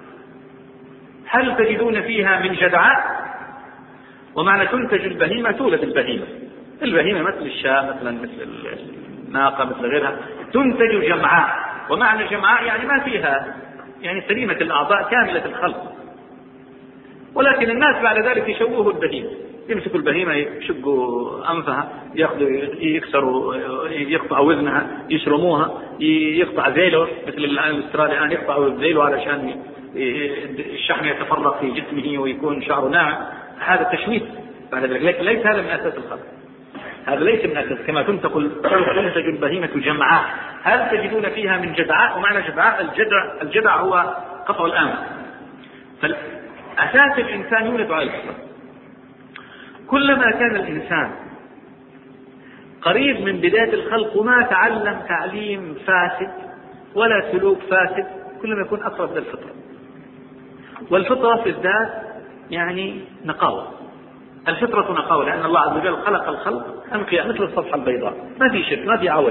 Speaker 1: هل تجدون فيها من جدعاء. ومعنى تنتج البهيمة تولد البهيمة مثل الشاة مثلا مثل الناقة مثل غيرها تنتج جمعاء. ومعنى جمعاء يعني ما فيها يعني سليمة الأعضاء كاملة الخلق. ولكن الناس بعد ذلك يشوهوا البهيمة، يمسكوا البهيمة يشقوا أنفها، يأخذوا يكسروا يقطعوا وزنها، يشرموها، يقطع ذيله، مثل الآن الأسترالي الآن يقطعوا ذيله علشان الشحم يتفرق في جسمه ويكون شعره ناعم. هذا تشويه بعد ذلك، لكن ليس هذا من أساس الخلق، هذا ليس من أساس. كما تنتج البهيمة جمعاء هل تجدون فيها من جدعاء. ومعنى جدعاء الجدع هو قطع الأنف. فأساس الإنسان يولد على الفطرة. كلما كان الإنسان قريب من بداية الخلق وما تعلم تعليم فاسد ولا سلوك فاسد كلما يكون أقرب إلى الفطرة. والفطرة في الذات يعني نقاوة، الفطرة نقاوة، لأن الله عز وجل خلق الخلق أنقياء مثل الصفحة البيضاء، ما في شرك ما في عوج.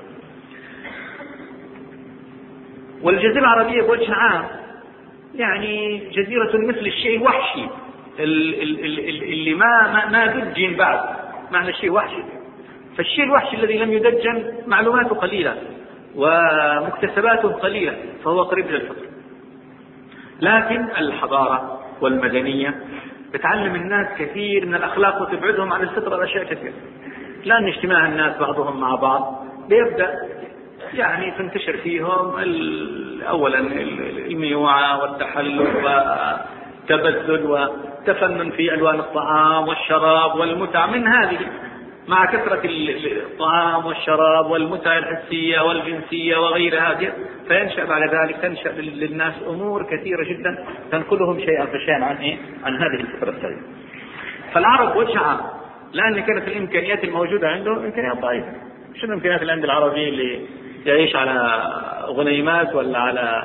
Speaker 1: والجزيرة العربية بوجه عام يعني جزيرة مثل الشيء الوحشي اللي ما دجن بعد، معنى الشيء وحشي. فالشيء الوحشي الذي لم يدجن معلوماته قليلة ومكتسباته قليلة، فهو قريب للفطرة. لكن الحضارة والمدنية بتعلم الناس كثير من الأخلاق وتبعدهم عن الفطرة أشياء كثيرة. لأن اجتماع الناس بعضهم مع بعض بيبدأ يعني تنتشر فيهم أولا الميوعة والتحلل والتبذل والتفنن في ألوان الطعام والشراب والمتع. من هذه مع كثرة الطعام والشراب والمتع الحسية والجنسية وغير هذه، فينشأ بعد ذلك تنشأ للناس أمور كثيرة جدا تنقلهم شيئا فشيئا عن هذه الفطرة السليمة. فالعرب وجهها لأن كانت الإمكانيات الموجودة عندهم إمكانيات ضعيفة. شنو الإمكانيات اللي عند العربيين اللي يعيش على غنيمات ولا على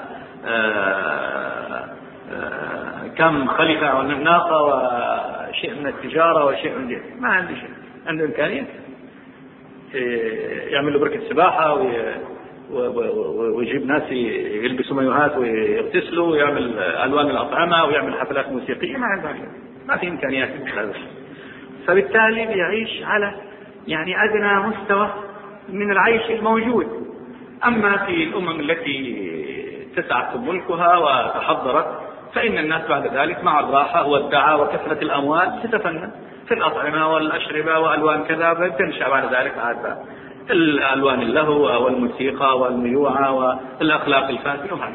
Speaker 1: كم خليفة أو ناقة وشيء من التجارة وشيء من ذلك. ما عنده شيء، عنده إمكانية يعمل له بركة سباحة ويجيب ناس يلبسوا مايوهات ويغتسلوا ويعمل ألوان الأطعمة ويعمل حفلات موسيقية. ما عنده شيء، ما في إمكانيات هذا. فبالتالي بيعيش على يعني أدنى مستوى من العيش الموجود. أما في الأمم التي تسعت ملكها وتحضرت فإن الناس بعد ذلك مع الراحة والدعاء وكثرة الأموال تتفنن في الأطعمة والأشربة وألوان كذا، فتنشأ بعد ذلك عادة الألوان اللهو والموسيقى والميوعة والأخلاق الفاسدة وهذا.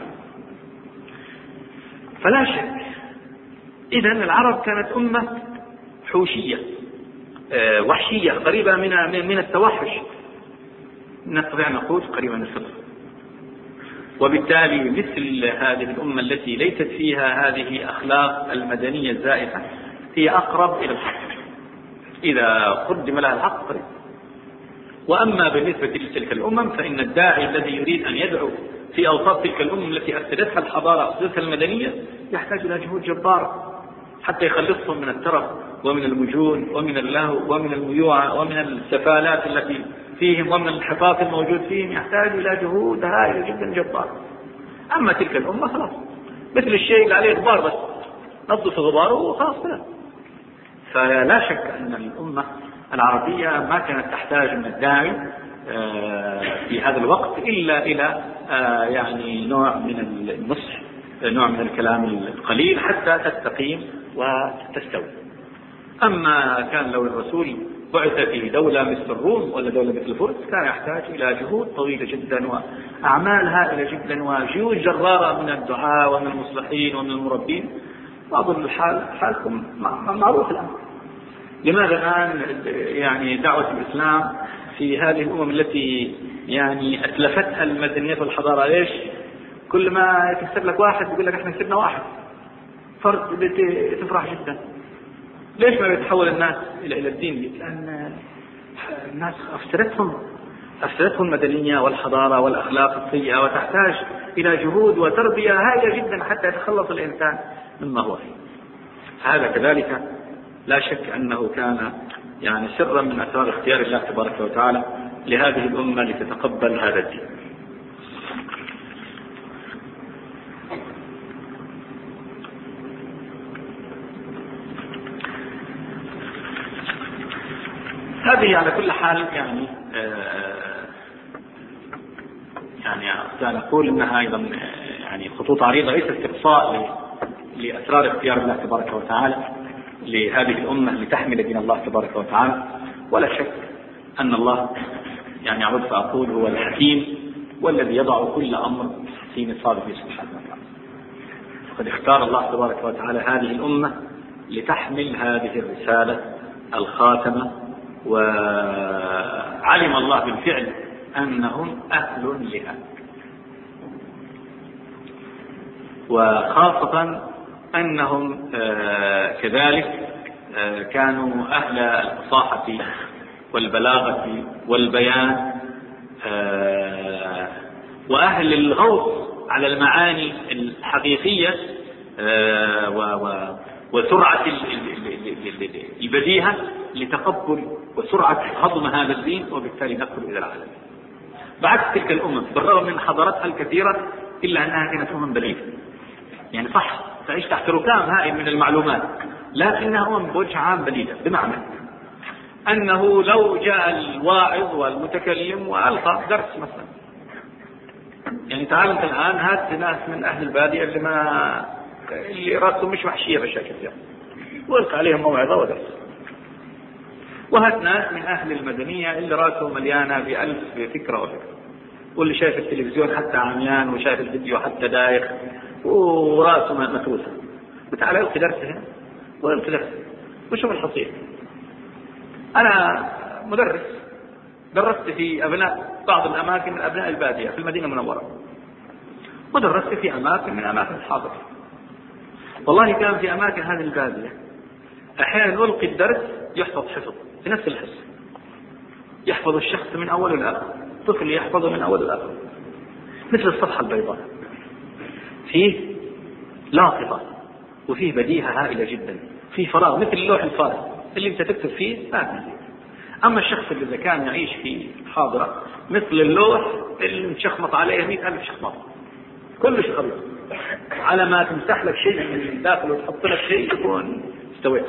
Speaker 1: فلا شك إذن العرب كانت أمة حوشية وحشية قريبة من التوحش، نستطيع نقول قريبة من الفطر. وبالتالي مثل هذه الأمة التي ليست فيها هذه أخلاق المدنية الزائفة هي أقرب إلى الحق إذا قدم لها الحق قريب. وأما بالنسبة لتلك الأمم فإن الداعي الذي يريد أن يدعو في أوساط تلك الأمم التي أفسدتها الحضارة أفسدتها المدنية يحتاج إلى جهود جبارة حتى يخلصهم من الترف ومن المجون ومن اللهو ومن الميوعة ومن السفالات التي فيهم ومن الانحطاط الموجود فيهم. يحتاج إلى جهود هائلة جدا جبارة. أما تلك الأمة خلاص مثل الشيء اللي عليه غبار، بس نظف غباره وخلاص كده. فلا شك أن الأمة العربية ما كانت تحتاج من الداعي في هذا الوقت إلا إلى يعني نوع من النصح، نوع من الكلام القليل حتى تستقيم وتستوي. أما كان لو الرسول بعث في دولة مثل الروم ولا دولة مثل الفرس كان يحتاج إلى جهود طويلة جدا وأعمال هائلة جدا وجيوش جرارة من الدعاة ومن المصلحين ومن المربين. وأظن حالكم معروف الآن. لماذا الآن يعني دعوة الإسلام في هذه الأمم التي يعني أتلفتها المدنية والحضارة؟ ليش كل ما يكسر لك واحد يقول لك احنا كسبنا واحد فرد بتفرح جدا؟ ليش ما يتحول الناس إلى الدين؟ لأن الناس أفسدتهم المدنية والحضارة والأخلاق السيئة، وتحتاج إلى جهود وتربية هائلة جدا حتى يتخلص الإنسان مما هو فيه. هذا كذلك لا شك أنه كان يعني سرا من أسرار اختيار الله تبارك وتعالى لهذه الأمة لتتقبل هذا الدين. هذه على كل حال يعني نقول انها ايضا يعني خطوط عريضه، ليس استقصاء لاسرار اختيار الله تبارك وتعالى لهذه الامه لتحمل دين الله تبارك وتعالى. ولا شك ان الله يعني اعود فاقول هو الحكيم والذي يضع كل امر في نصابه سبحانه وتعالى. فقد اختار الله تبارك وتعالى هذه الامه لتحمل هذه الرساله الخاتمه، وعلم الله بالفعل أنهم أهل لها، وخاصة أنهم كذلك كانوا أهل الفصاحة والبلاغة والبيان وأهل الغوص على المعاني الحقيقية وسرعة البديهة لتقبل وسرعة هضم هذا الدين، وبالتالي ندخل إلى العالم. بعكس تلك الأمم بالرغم من حضارتها الكثيرة إلا أنها كانت أمم بليدة. يعني صح تعيش تحت ركام هائل من المعلومات، لكنها أمم بوجه عام بليدة، بمعنى أنه لو جاء الواعظ والمتكلم وألقى درس مثلا، يعني تعال أنت الآن هات ناس من أهل البادية اللي راسهم مش وحشية بشكل يعني، وألقى عليهم موعظة ودرس، وهات ناس من أهل المدنية اللي راسهم مليانة بألف فكرة وفكرة، واللي شايف التلفزيون حتى عميان وشايف الفيديو حتى دايخ وراسه متروسة، وتعالى ألقي درس هنا وألقي درس وشوف الحصيل. أنا مدرس درست في أبناء بعض الأماكن من أبناء البادية في المدينة المنورة، ودرست في أماكن من أماكن الحاضرة. والله كان في أماكن هذه البادية أحيانا ألقي الدرس يحفظ حفظ في نفس الحصة، يحفظ الشخص من أول لآخر طفل يحفظه من أول الآخر، مثل الصفحة البيضاء، فيه لاطفة وفيه بديهة هائلة جدا، فيه فراغ مثل اللوح الفارغ اللي انت تكتب فيه ما تنسى. أما الشخص اللي إذا كان يعيش في حاضرة مثل اللوح اللي مشخمط عليه 100,000 شخمط، كله خريط، على ما تمسح لك شيء من داخل وتحط لك شيء يكون استويت.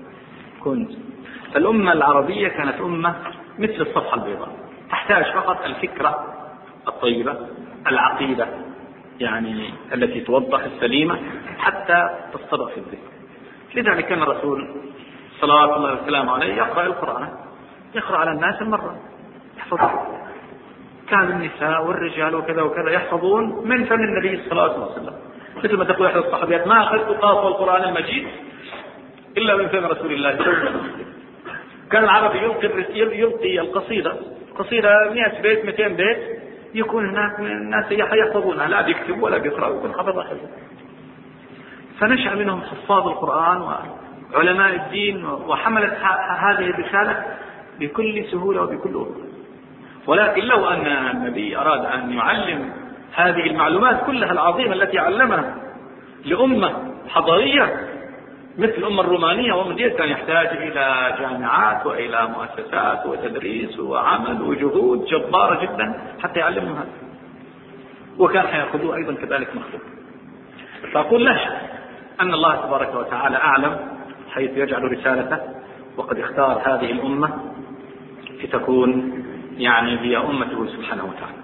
Speaker 1: الأمة العربية كانت أمة مثل الصفحة البيضاء، تحتاج فقط الفكرة الطيبة، العقيدة يعني التي توضح السليمة حتى تصطدق في الذهن. لذلك كان الرسول صلوات الله وسلامه عليه يقرأ القرآن، يقرأ على الناس المرة يحفظون، كان النساء والرجال وكذا وكذا يحفظون من فم النبي صلى الله عليه وسلم، مثل ما تقول أحد الصحابيات: ما أخذت قاف القرآن المجيد إلا من فم رسول الله صلى الله عليه وسلم. كان العربي يلقي القصيدة 100 بيت 200 بيت، يكون هناك من الناس يحفظونها، لا بيكتب ولا بيقرأ، ويكون حفظها حفظ. فنشأ منهم حفاظ القرآن وعلماء الدين، وحملت هذه الرسالة بكل سهولة وبكل وضوح. ولكن لو أن النبي أراد أن يعلم هذه المعلومات كلها العظيمة التي علمها لأمة حضارية مثل الأمة الرومانية ومدير، كان يحتاج إلى جامعات وإلى مؤسسات وتدريس وعمل وجهود جبارة جدا حتى يعلمهم هذا، وكان حيأخذوه أيضا كذلك مخلوق. فأقول لا شك أن الله تبارك وتعالى أعلم حيث يجعل رسالته، وقد اختار هذه الأمة لتكون يعني هي أمته سبحانه وتعالى.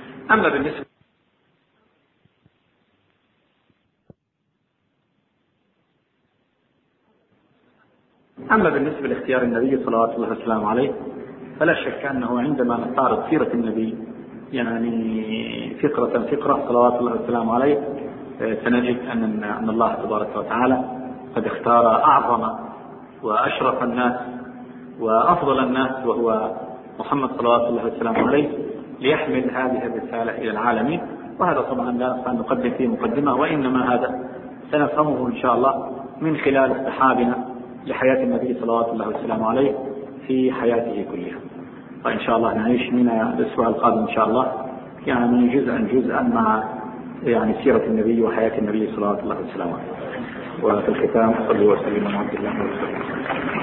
Speaker 1: أما بالنسبة لاختيار النبي صلوات الله وسلامه عليه، فلا شك أنه عندما نستعرض سيرة النبي يعني فقرة صلوات الله وسلامه عليه، سنجد أن الله تبارك وتعالى قد اختار أعظم وأشرف الناس وأفضل الناس، وهو محمد صلوات الله وسلامه عليه، ليحمل هذه الرسالة إلى العالمين. وهذا طبعا لا نستطيع أن نقدم فيه مقدمة، وإنما هذا سنفهمه إن شاء الله من خلال اصطحابنا لحياة النبي صلوات الله وسلامه عليه في حياته كلها. وإن شاء الله نعيش من الأسبوع القادم إن شاء الله يعني جزءا مع يعني سيرة النبي وحياة النبي صلوات الله وسلامه عليه. وفي الختام صلوا وسلموا على عبد الله ورسوله.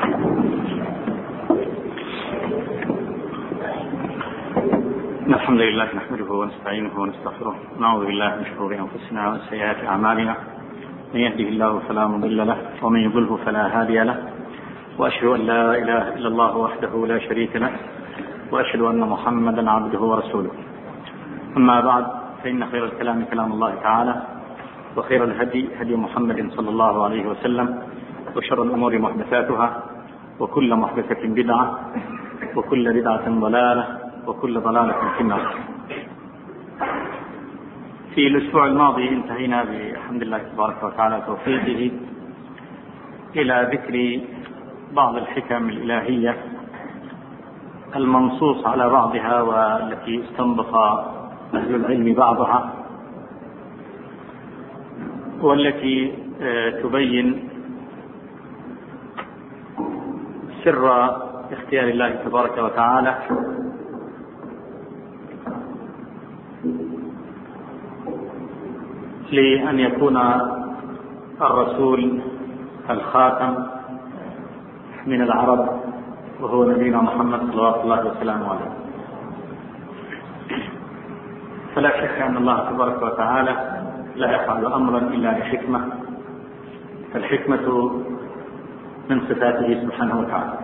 Speaker 1: الحمد لله نحمده ونستعينه ونستغفره، ونعوذ بالله من شرور أنفسنا ومن سيئات أعمالنا، من يهده الله فلا مضل له ومن يضلل فلا هادي له، وأشهد أن لا إله إلا الله وحده لا شريك له، وأشهد أن محمدا عبده ورسوله. أما بعد، فإن خير الكلام كلام الله تعالى، وخير الهدي هدي محمد صلى الله عليه وسلم، وشر الأمور محدثاتها، وكل محدثة بدعة، وكل بدعة ضلالة، وكل ضلالة في النار. في الأسبوع الماضي انتهينا بحمد الله تبارك وتعالى توفيقه إلى ذكر بعض الحكم الإلهية المنصوص على بعضها، والتي استنبط أهل العلم بعضها، والتي تبين سر اختيار الله تبارك وتعالى لأن يكون الرسول الخاتم من العرب، وهو نبينا محمد صلى الله عليه وسلم. فلا شك أن الله تبارك وتعالى لا يفعل أمرا إلا لحكمة، فالحكمة من صفاته سبحانه وتعالى،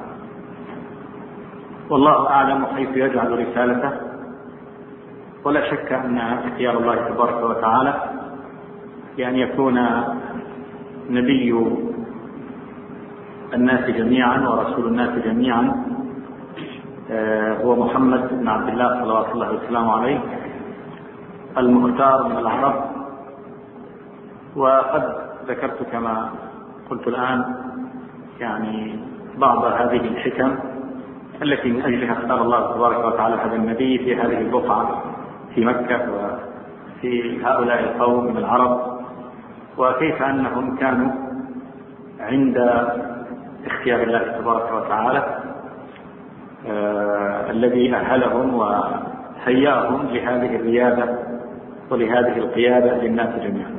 Speaker 1: والله أعلم حيث يجعل رسالته. ولا شك أن اختيار الله تبارك وتعالى بأن يكون نبي الناس جميعا ورسول الناس جميعا هو محمد بن عبد الله صلى الله عليه وسلم عليه، المختار من العرب. وقد ذكرت كما قلت الآن يعني بعض هذه الحكم التي من أجلها اختار الله تبارك وتعالى هذا النبي في هذه البقعة في مكة وفي هؤلاء القوم من العرب، وكيف أنهم كانوا عند اختيار الله تبارك وتعالى الذي أهلهم وهيأ هيأهم لهذه الريادة ولهذه القيادة للناس جميعا.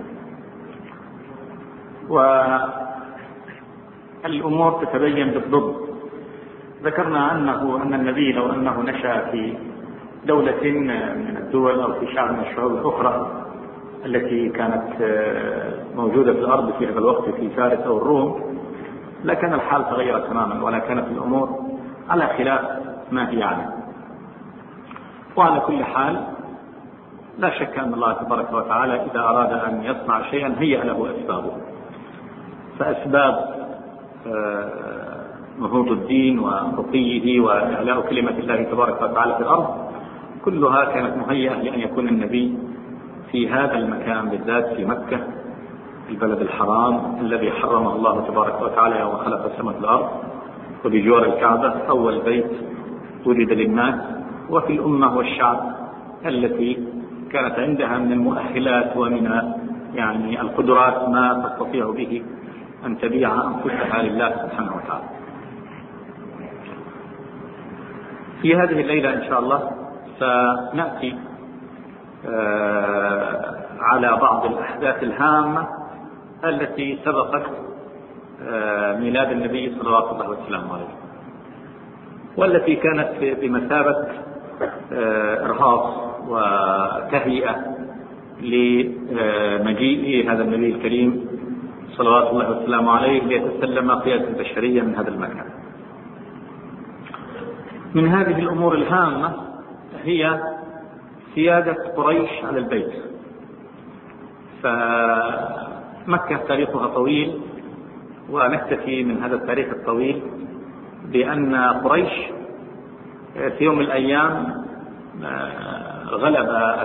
Speaker 1: والأمور تتبين بالضبط. ذكرنا أن النبي لو أنه نشأ في دولة من الدول أو في شعب من الشعوب الأخرى التي كانت موجودة في الأرض في هذا الوقت في فارس أو الروم لكان الحال تغير تماما، ولا كانت الأمور على خلاف ما هي عليه. وعلى كل حال لا شك أن الله تبارك وتعالى إذا أراد أن يصنع شيئا هيأ له أسبابه. فأسباب نهوض الدين ورقيه وإعلاء كلمة الله تبارك وتعالى في الأرض كلها كانت مهيئة لأن يكون النبي في هذا المكان بالذات في مكة البلد الحرام الذي حرمه الله تبارك وتعالى يوم خلق السماء والأرض، وبجوار الكعبة أول بيت ولد للناس، وفي الأمة والشعب التي كانت عندها من المؤهلات ومن يعني القدرات ما تستطيع به أن تبيع أنفسها لله سبحانه وتعالى. في هذه الليلة إن شاء الله سنأتي على بعض الأحداث الهامة التي سبقت ميلاد النبي صلى الله عليه وسلم والتي كانت بمثابة إرهاص وتهيئة لمجيء هذا النبي الكريم صلوات الله وسلامه عليه ليتسلم قيادة البشرية من هذا المكان. من هذه الأمور الهامة هي سيادة قريش على البيت. فمكة تاريخها طويل، ونكتفي من هذا التاريخ الطويل بأن قريش في يوم من الأيام غلب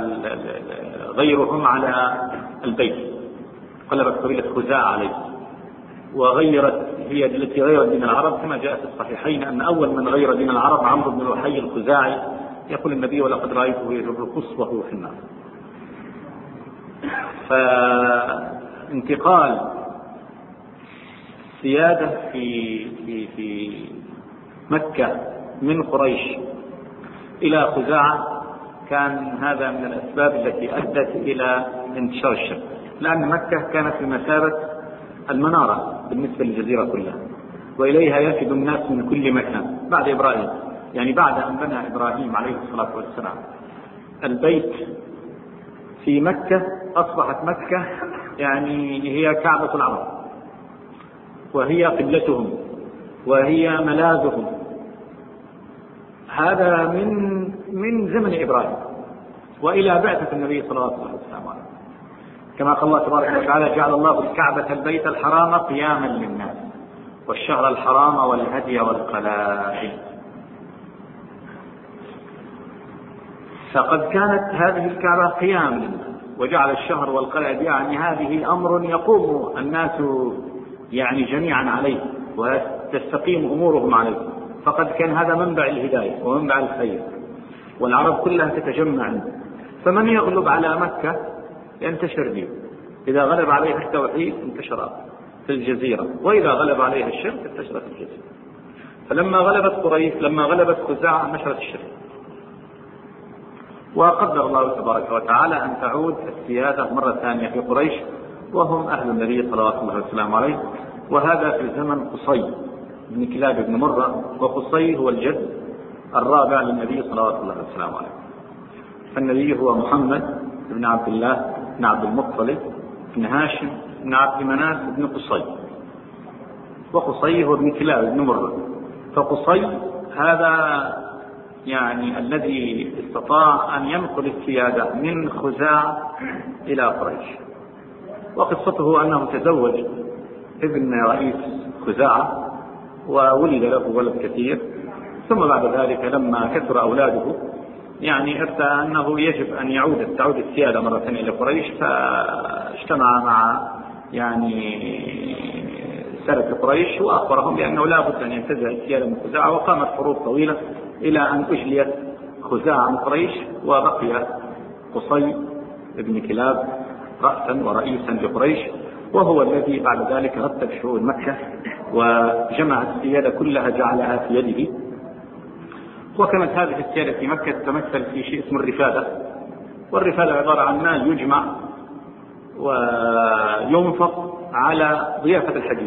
Speaker 1: غيرهم على البيت، غلبت قبيلة خزاعة عليه، وغيرت هي التي غيرت دين العرب، كما جاء في الصحيحين أن أول من غير دين العرب عمرو بن لحي الخزاعي، يقول النبي ولقد رأيته يجر قصبه في النار. فانتقال سيادة في مكة من قريش إلى خزاعة كان هذا من الأسباب التي أدت إلى انتشار الشرك، لأن مكة كانت بمثابة المنارة بالنسبة للجزيرة كلها، وإليها يفد الناس من كل مكان بعد إبراهيم، يعني بعد أن بنى إبراهيم عليه الصلاة والسلام البيت في مكة أصبحت مكة يعني هي كعبة العرب، وهي قبلتهم وهي ملاذهم. هذا من زمن إبراهيم وإلى بعثة النبي صلى الله عليه وسلم، كما قال الله تبارك وتعالى: جعل الله الكعبة البيت الحرام قياما للناس والشهر الحرام والهدي والقلائد. فقد كانت هذه الكعبة قيام للناس، وجعل الشهر والقلائد يعني هذه أمر يقوم الناس يعني جميعا عليه وتستقيم أمورهم عليه، فقد كان هذا منبع الهداية ومنبع الخير، والعرب كلها تتجمع عنده. فمن يغلب على مكة ينتشر به، إذا غلب عليها التوحيد انتشر في الجزيرة، وإذا غلب عليها الشرك انتشر في الجزيرة. فلما غلبت قريش، لما غلبت خزاعة، نشرت الشرك، وقدر الله تبارك وتعالى أن تعود السيادة مرة ثانية في قريش، وهم أهل النبي صلى الله عليه وسلم عليه. وهذا في زمن قصي بن كلاب بن مرة، وقصي هو الجد الرابع للنبي صلى الله عليه وسلم عليه. فالنبي هو محمد بن عبد الله بن عبد المطلب بن هاشم بن عبد مناف بن قصي، وقصي هو ابن كلاب بن مرة. فقصي هذا يعني الذي استطاع أن ينقل السيادة من خزاعة إلى قريش. وقصته أنه تزوج ابن رئيس خزاعة وولد له ولد كثير، ثم بعد ذلك لما كثر أولاده يعني أفتى أنه يجب أن تعود السيادة مرة ثانية إلى قريش، فاجتمع مع يعني سادة قريش وأخبرهم بأنه لا بد أن ينتزع السيادة من خزاعة. وقامت حروب طويلة إلى أن أجليت خزاعة من قريش، وبقي قصي ابن كلاب رأسا ورئيسا لقريش، وهو الذي بعد ذلك رتب شؤون مكة وجمع السيادة كلها جعلها في يده. وكانت هذه السيادة في مكة تتمثل في شيء اسمه الرفادة، والرفادة عبارة عن مال يجمع وينفق على ضيافة الحديث،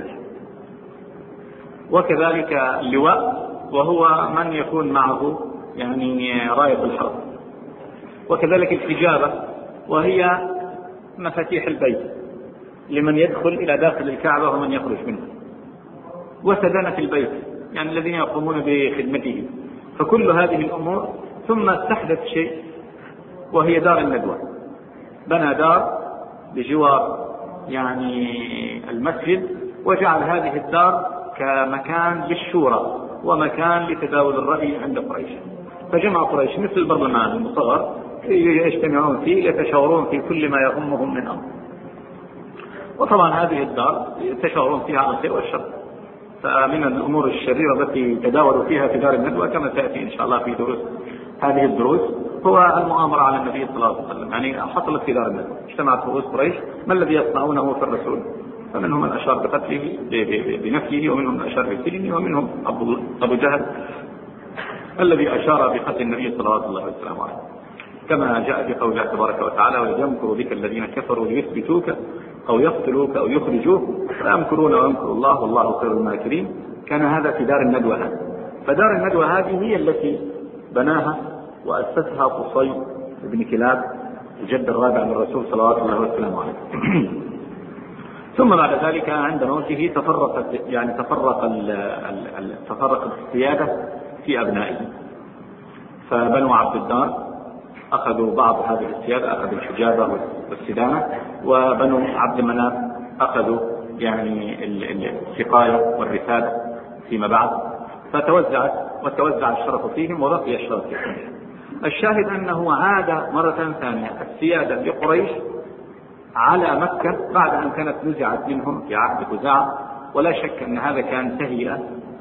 Speaker 1: وكذلك اللواء وهو من يكون معه يعني راية الحرب، وكذلك الحجابة وهي مفاتيح البيت لمن يدخل إلى داخل الكعبة ومن يخرج منه، وسدنة البيت يعني الذين يقومون بخدمته. فكل هذه الأمور. ثم استحدث شيء وهي دار الندوة، بنى دار بجوار يعني المسجد، وجعل هذه الدار كمكان للشورى ومكان لتداول الرأي عند قريش. فجمع قريش مثل البرلمان المصغر يجتمعون فيه يتشاورون في كل ما يهمهم من أمر. وطبعا هذه الدار يتشاورون فيها عن الخير والشر. فمن الأمور الشريرة التي تداولوا فيها في دار الندوة كما تأتي إن شاء الله في دروس هذه الدروس هو المؤامرة على النبي صلى الله عليه وسلم. يعني حصلت في دار الندوة، اجتمعت رؤوس قريش ما الذي يصنعونه في الرسول، فمنهم من أشار بقتله بنفيه، ومنهم من أشار بسجنه، ومنهم أبو جهل الذي أشار بقتل النبي صلى الله عليه وسلم، كما جاء في قول الله تبارك وتعالى: ويمكر بك الذين كفروا ليثبتوك أو يقتلوك أو يخرجوك فيمكرون ويمكر الله والله خير الماكرين. كان هذا في دار الندوة هذه. فدار الندوة هذه هي التي بناها وأسسها قصي بن كلاب الجد الرابع من الرسول صلى الله عليه وسلم. ثم بعد ذلك عند موته تفرقت السيادة في أبنائه، فبنو عبد الدار أخذوا بعض هذه السيادة، أخذوا الحجابة والسدانة، وبنو عبد مناف أخذوا يعني السقاية والرفادة فيما بعد، وتوزع الشرف فيهم وبقي الشرف فيهم. الشاهد أنه عاد مرة ثانية السيادة لقريش على مكة بعد أن كانت نزعت منهم في عهد خزاعة، ولا شك أن هذا كان تهيئة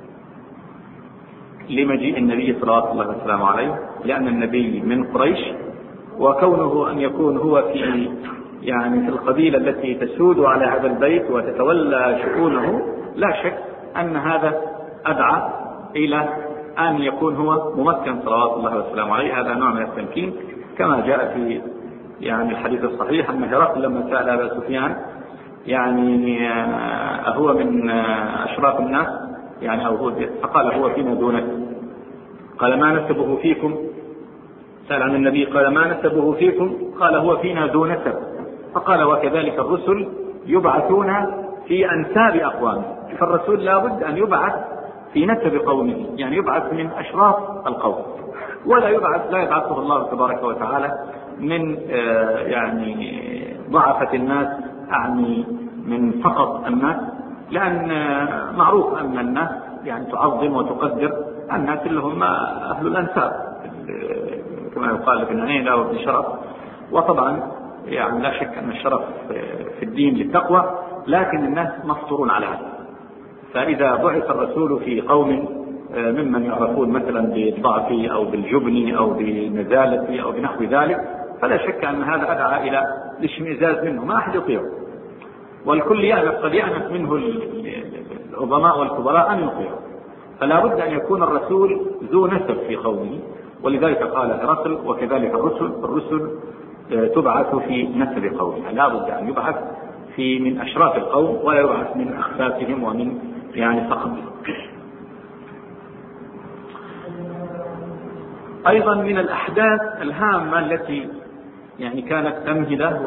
Speaker 1: لمجيء النبي صلى الله عليه وسلم، لأن النبي من قريش، وكونه أن يكون هو في القبيلة التي تسود على هذا البيت وتتولى شؤونه، لا شك أن هذا أدعى إلى أن يكون هو ممكن صلوات الله وسلامه عليه. هذا نوع من التمكين، كما جاء في الحديث الصحيح أن هرقل لما سأل أبا سفيان أهو من أشراف الناس فقال هو فينا دونك، قال ما نسبه فيكم، سأل عن النبي قال ما نسبه فيكم، قال هو فينا دون نسب، فقال وكذلك الرسل يبعثون في أنساب أقوام، فالرسول لا بد أن يبعث في نسب قومه، يعني يبعث من أشراف القوم، لا يبعثه الله تبارك وتعالى من ضعفة الناس، من فقط الناس، لأن معروف أن الناس تعظم وتقدر الناس اللي هم أهل الأنساب، كما يقال ابن عنيلة وابن شرف. وطبعا لا شك أن الشرف في الدين للتقوى، لكن الناس مفطورون على هذا. فإذا بعث الرسول في قوم ممن يعرفون مثلا بالضعف أو بالجبن أو بالنزالة أو بنحو ذلك، فلا شك أن هذا أدعى إلى الاشمئزاز منه، ما أحد يطيعه، والكل قد يأنف منه العظماء والكبراء أن يطيعوا، فلا بد أن يكون الرسول ذو نسب في قومه. ولذلك قال هرقل وكذلك الرسل تبعث في نسب قومها، لا بد أن يبعث من أشراف القوم ولا يبعث من أخفافهم ومن فقدهم. أيضا من الأحداث الهامة التي كانت تمهدة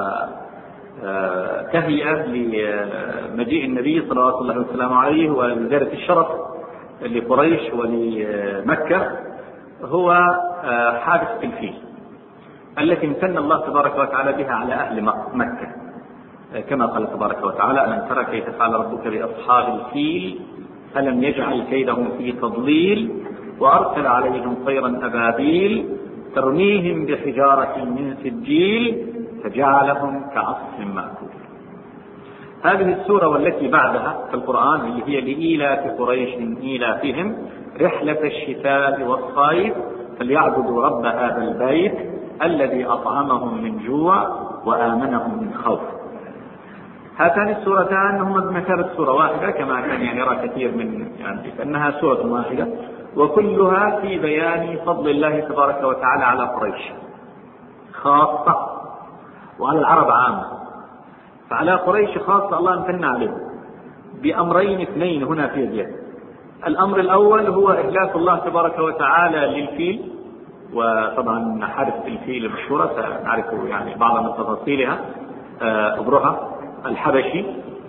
Speaker 1: وتهيئة لمجيء النبي صلى الله عليه وسلم وزيارة الشرف لقريش ولمكة هو حادث الفيل التي امتن الله تبارك وتعالى بها على أهل مكة، كما قال تبارك وتعالى: ألم ترى كيف فعل ربك بأصحاب الفيل ألم يجعل كيدهم في تضليل وأرسل عليهم طيرا أبابيل ترميهم بحجارة من سجيل فجعلهم كعصف مأكول. هذه السورة والتي بعدها في القرآن اللي هي لإيلاف قريش إيلافهم رحلة الشتاء والصيف فليعبدوا رب هذا البيت الذي أطعمهم من جوع وآمنهم من خوف. هاتان السورتان هما بمثابة سورة واحدة، كما كان يرى كثير من أنها سورة واحدة، وكلها في بيان فضل الله تبارك وتعالى على قريش خاصة وعلى العرب عامة. فعلى قريش خاصة الله امتن عليه بأمرين اثنين هنا في زيادة. الأمر الأول هو إهلاك الله تبارك وتعالى للفيل، وطبعا حادثة الفيل المشهورة سنعرف يعني بعض من تفاصيلها. أبرهة الحبشي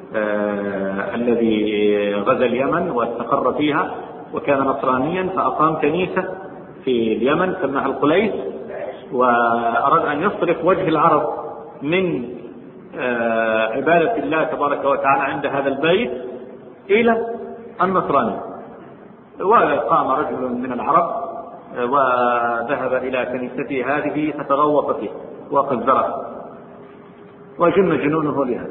Speaker 1: الذي غزا اليمن واستقر فيها وكان نصرانيا، فأقام كنيسة في اليمن سماها القليس، وأراد أن يصرف وجه العرب من عبادة الله تبارك وتعالى عند هذا البيت إلى النصرانية. وقام رجل من العرب وذهب إلى كنيسته هذه فتغوط فيه وقذره وجن جنونه لها،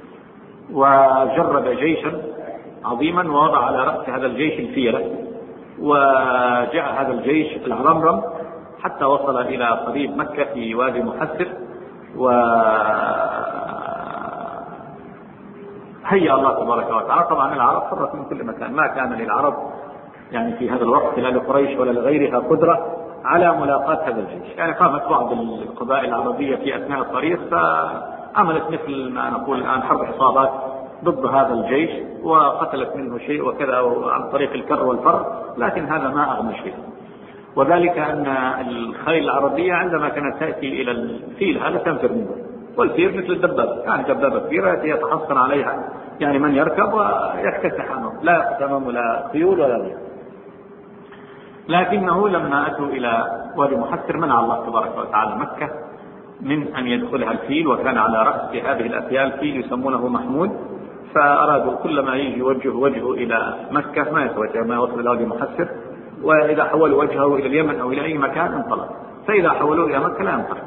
Speaker 1: وجرب جيشا عظيما ووضع على رأس هذا الجيش الفيلة، وجاء هذا الجيش العرمرم حتى وصل إلى قريب مكة في وادي محسر، وهيأ الله تبارك وتعالى. طبعا العرب فرت من كل مكان، ما كان للعرب يعني في هذا الوقت لا لقريش ولا لغيرها قدرة على ملاقاة هذا الجيش. يعني قامت بعض القبائل العربية في أثناء الطريق فعملت مثل ما نقول الآن حرب عصابات ضد هذا الجيش، وقتلت منه شيء وكذا عن طريق الكر والفر، لكن هذا ما أغنى شيء. وذلك أن الخيل العربية عندما كانت تأتي إلى الفيل هذا تنفر منه، والفيل مثل الدبابة، يعني دبابة كبيرة يتحصن عليها يعني من يركب ويكتسح عنه، لا يقتمم لا خيول ولا غيره. لكنه لما أتوا إلى وادي محسر منع الله تبارك وتعالى مكة من أن يدخلها الفيل، وكان على رأس هذه الأفيال فيل يسمونه محمود، فأرادوا كلما يجي يوجه وجهه إلى مكة ما يتوجه، ما يوصل إلى وادي محسر، وإذا حولوا وجهه إلى اليمن أو إلى أي مكان انطلق، فإذا حولوا إلى مكة لا ينطلق.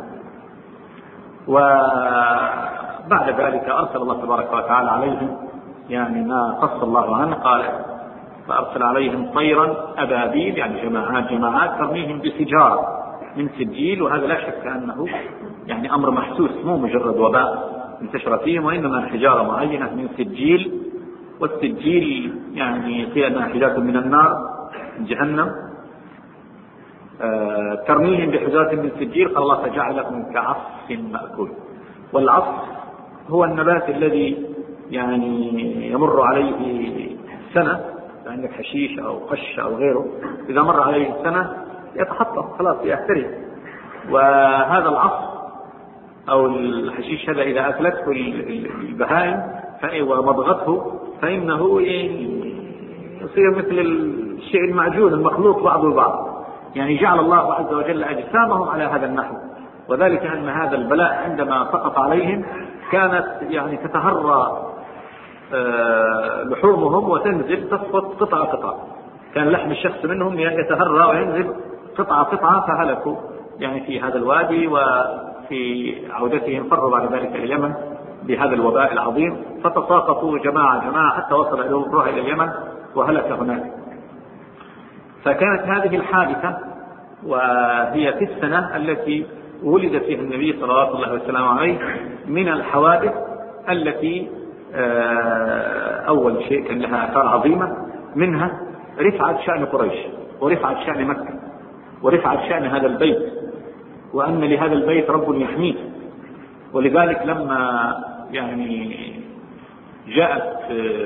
Speaker 1: وبعد ذلك أرسل الله تبارك وتعالى عليهم يعني ما قص الله عنه، قال فأرسل عليهم طيرا أبابيل، يعني جماعات ترميهم بسجار من سجيل، وهذا لا شك أنه يعني أمر محسوس، مو مجرد وباء انتشر فيهم، وإنما حجارة معينة من سجيل. والسجيل يعني فيها أنها حجارة من النار من جهنم، ترميهم بحجارة من سجيل، قال الله فجعلهم كعصف مأكول. والعصف هو النبات الذي يعني يمر عليه سنة، عندك حشيش أو قش أو غيره، إذا مر عليه سنة يتحطم خلاص يحترق. وهذا العصف أو الحشيش هذا إذا أكلته البهائم ومضغته فإنه يصير مثل الشيء المعجون المخلوط بعضه البعض، يعني جعل الله عز وجل أجسامهم على هذا النحو. وذلك أن هذا البلاء عندما سقط عليهم كانت يعني تتهرى لحومهم وتنزل تسقط قطعة قطعة، كان لحم الشخص منهم يتهرى وينزل قطعة قطعة، فهلكوا يعني في هذا الوادي. وفي عودتهم فروا بعد ذلك إلى اليمن بهذا الوباء العظيم، فتساقطوا جماعة حتى وصل أبرهة إلى اليمن وهلك هناك. فكانت هذه الحادثة وهي في السنة التي ولد فيها النبي صلى الله عليه وسلم عليه من الحوادث التي أول شيء كان لها آثار عظيمة، منها رفعة شأن قريش ورفعة شأن مكة ورفعة شأن هذا البيت، وأن لهذا البيت رب يحميه. ولذلك لما يعني جاءت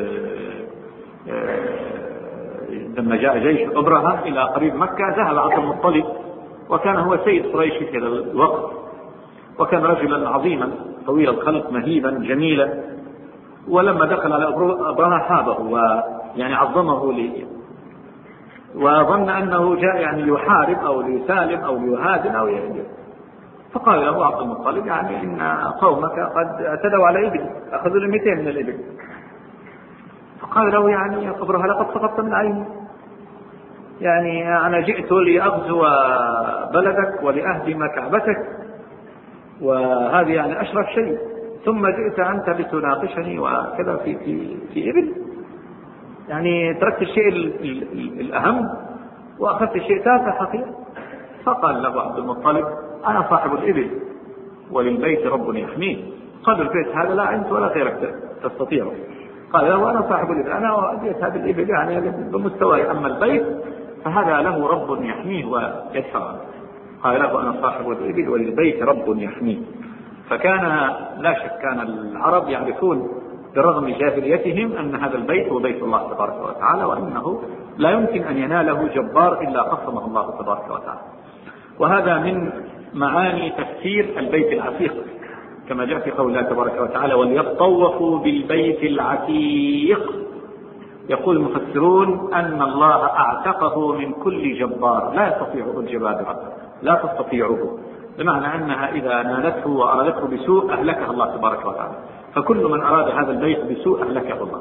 Speaker 1: لما جاء جيش أبرهة إلى قريب مكة ذهب عبد المطلب، وكان هو سيد قريش في هذا الوقت، وكان رجلا عظيما طويل الخلق مهيبا جميلا. ولما دخل على أبرهة حابه ويعني عظمه لي، وظن أنه جاء يعني يحارب أو ليسالم أو ليهادن أو يهدم. فقال له عبد المطلب يعني إن قومك قد اعتدوا على إبل، أخذوا 200 من الإبل. فقال له يعني يا أبرهة لقد سقطت من عيني، يعني أنا جئت لأغزو بلدك ولأهدم كعبتك، وهذه يعني أشرف شيء، ثم جئت أنت لتناقشني وكذا في إبل، يعني تركت الشيء الأهم وأخذت الشيء تافه حقيقة. فقال له عبد المطلب أنا صاحب الإبل وللبيت رب يحميه. قال البيت هذا لا أنت ولا غيرك تستطيعه. قال له أنا صاحب الإبل، أنا أديت هذه الإبل يعني بمستواي، أما البيت فهذا له رب يحميه ويدفعه. قال له أنا صاحب الإبل وللبيت رب يحميه. فكان لا شك كان العرب يعرفون برغم جاهليتهم أن هذا البيت هو بيت الله تبارك وتعالى، وأنه لا يمكن أن يناله جبار إلا قسمه الله تبارك وتعالى. وهذا من معاني تفسير البيت العتيق كما جاء في قول الله تبارك وتعالى وليطوفوا بالبيت العتيق. يقول المفسرون أن الله أعتقه من كل جبار لا يستطيعه الجبابرة، لا تستطيعه، بمعنى أنها إذا نالته وأرادته بسوء أهلكها الله تبارك وتعالى. فكل من أراد هذا البيت بسوء أهلكه الله.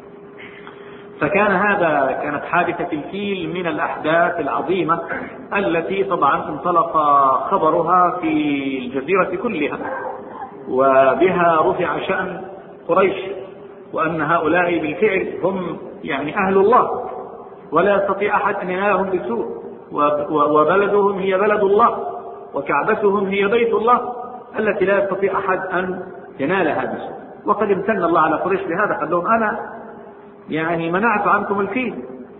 Speaker 1: كانت حادثة الفيل من الأحداث العظيمة التي طبعا انطلق خبرها في الجزيرة كلها، وبها رفع شأن قريش، وأن هؤلاء بالفعل هم يعني أهل الله ولا يستطيع أحد أن ينالهم بسوء، وبلدهم هي بلد الله، وكعبتهم هي بيت الله التي لا يستطيع أحد أن ينالها بسوء. وقد امتن الله على قريش بهذا، قال لهم أنا يعني منعت عنكم الفيل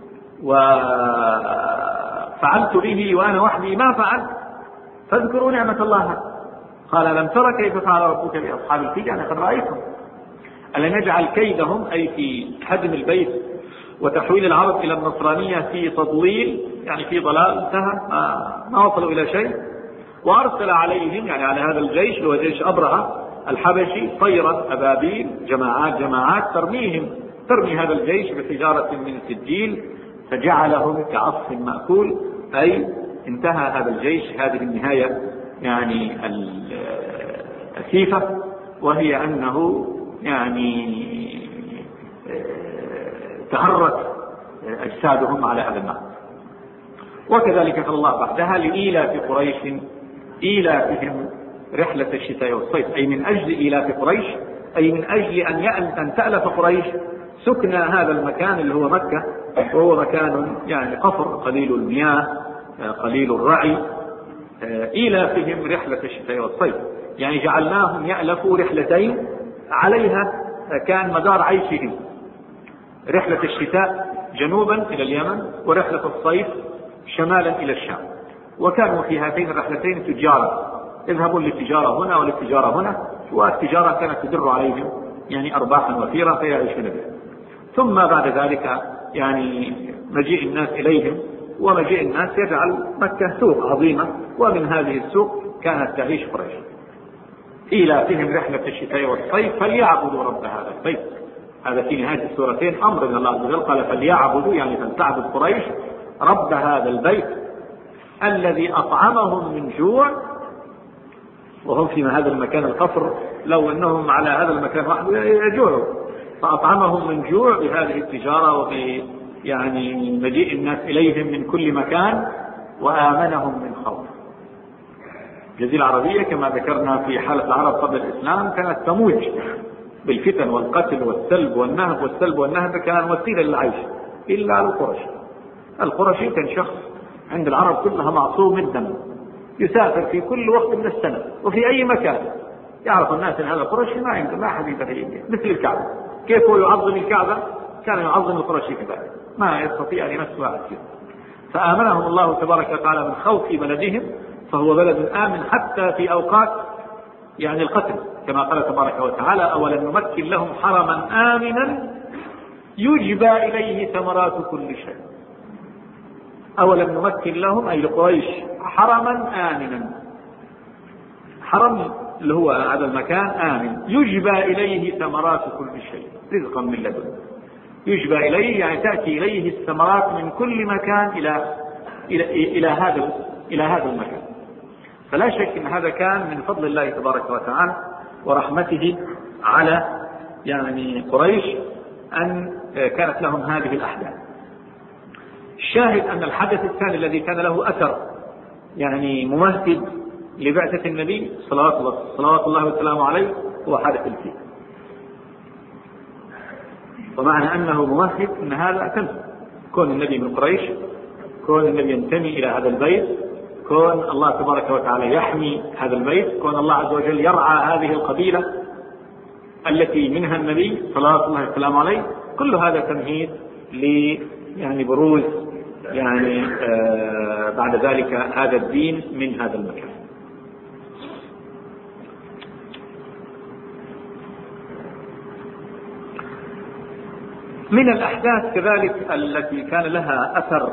Speaker 1: وفعلت به وأنا وحدي ما فعلت، فاذكروا نعمة الله. قال لم تر كيف فعل ربك بأصحاب الفيل؟ يعني قد رأيتم. ألم نجعل كيدهم أي في هدم البيت وتحويل العرب إلى النصرانية في تضليل، يعني في ضلال انتهى ما وصلوا إلى شيء. وأرسل عليهم يعني على هذا الجيش هو جيش أبرهة الحبشي طيرا أبابيل جماعات ترمي هذا الجيش بحجارة من سجيل فجعلهم كعصف مأكول، أي انتهى هذا الجيش هذه النهاية يعني الأسيفة، وهي أنه يعني تهرت أجسادهم على هذا النهر. وكذلك قال الله بعدها لإيلاف قريش إيلافهم رحلة الشتاء والصيف، أي من أجل إيلاف قريش، أي من أجل أن تألف قريش سكن هذا المكان اللي هو مكة، وهو مكان يعني قفر قليل المياه قليل الرعي. إيلافهم رحلة الشتاء والصيف يعني جعلناهم يألفوا رحلتين عليها كان مدار عيشهم، رحلة الشتاء جنوبا إلى اليمن ورحلة الصيف شمالا إلى الشام. وكانوا في هاتين الرحلتين تجارة، يذهبون للتجارة هنا وللتجارة هنا، والتجارة كانت تدر عليهم يعني أرباحا وفيرا فيعيشون بها. ثم بعد ذلك يعني مجيء الناس إليهم، ومجيء الناس يجعل مكة سوق عظيمة، ومن هذه السوق كانت تعيش قريش. إيلافهم رحلة الشتاء والصيف فليعبدوا رب هذا البيت. هذا في نهاية السورتين أمر من الله عز وجل، قال فليعبدوا يعني فلتعبد قريش رب هذا البيت الذي أطعمهم من جوع، وهم في هذا المكان القصر لو أنهم على هذا المكان وحده يجوعوا، فأطعمهم من جوع بهذه التجارة يعني مجيء الناس إليهم من كل مكان، وآمنهم من خوف. الجزيرة العربية كما ذكرنا في حالة العرب قبل الإسلام كانت تموج بالفتن والقتل والسلب والنهب، والسلب والنهب كان وسيلة للعيش إلا القرشي كان شخص عند العرب كلها معصوم الدم، يسافر في كل وقت من السنة وفي أي مكان، يعرف الناس أن هذا القرشي ما عنده ما حد يبهيه، مثل الكعبة كيف هو يعظم الكعبة كان يعظم القرشي كذلك، ما يستطيع أن يمس واحد فيه. فآمنهم الله تبارك وتعالى من خوف بلدهم، فهو بلد آمن حتى في أوقات يعني القتل، كما قال تبارك وتعالى أولم نمكن لهم حرما آمنا يجبى إليه ثمرات كل شيء. أولم نمكن لهم أي لقريش حرما آمنا، حرم اللي هو هذا المكان آمن يجبى إليه ثمرات كل شيء رزقا من لدن، يجبى إليه يعني تأتي إليه الثمرات من كل مكان إلى هذا المكان. فلا شك أن هذا كان من فضل الله تبارك وتعالى ورحمته على يعني قريش أن كانت لهم هذه الأحداث. الشاهد أن الحدث الثاني الذي كان له أثر يعني ممهد لبعثة النبي صلوات الله وسلامه عليه هو حادث الفيل. ومعنى أنه ممهد أن هذا كان كون النبي من قريش، كون النبي ينتمي إلى هذا البيت، كون الله تبارك وتعالى يحمي هذا البيت، كون الله عز وجل يرعى هذه القبيلة التي منها النبي صلوات الله وسلامه عليه، كل هذا تمهيد يعني بروز يعني بعد ذلك هذا الدين من هذا المكان. من الأحداث كذلك التي كان لها أثر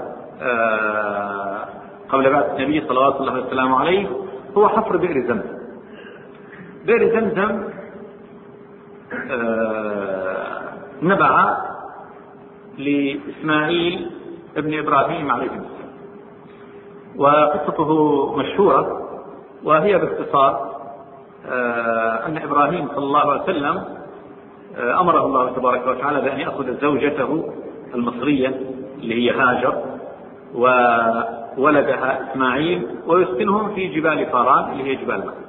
Speaker 1: قبل بعث النبي صلوات الله وسلامه عليه هو حفر بئر زمزم. بئر زمزم نبع لإسماعيل ابن إبراهيم عليه السلام، وقصته مشهورة، وهي باختصار أن إبراهيم صلى الله عليه وسلم أمره الله تبارك وتعالى بأن يأخذ زوجته المصرية اللي هي هاجر وولدها إسماعيل ويسكنهم في جبال فاران اللي هي جبال مكة.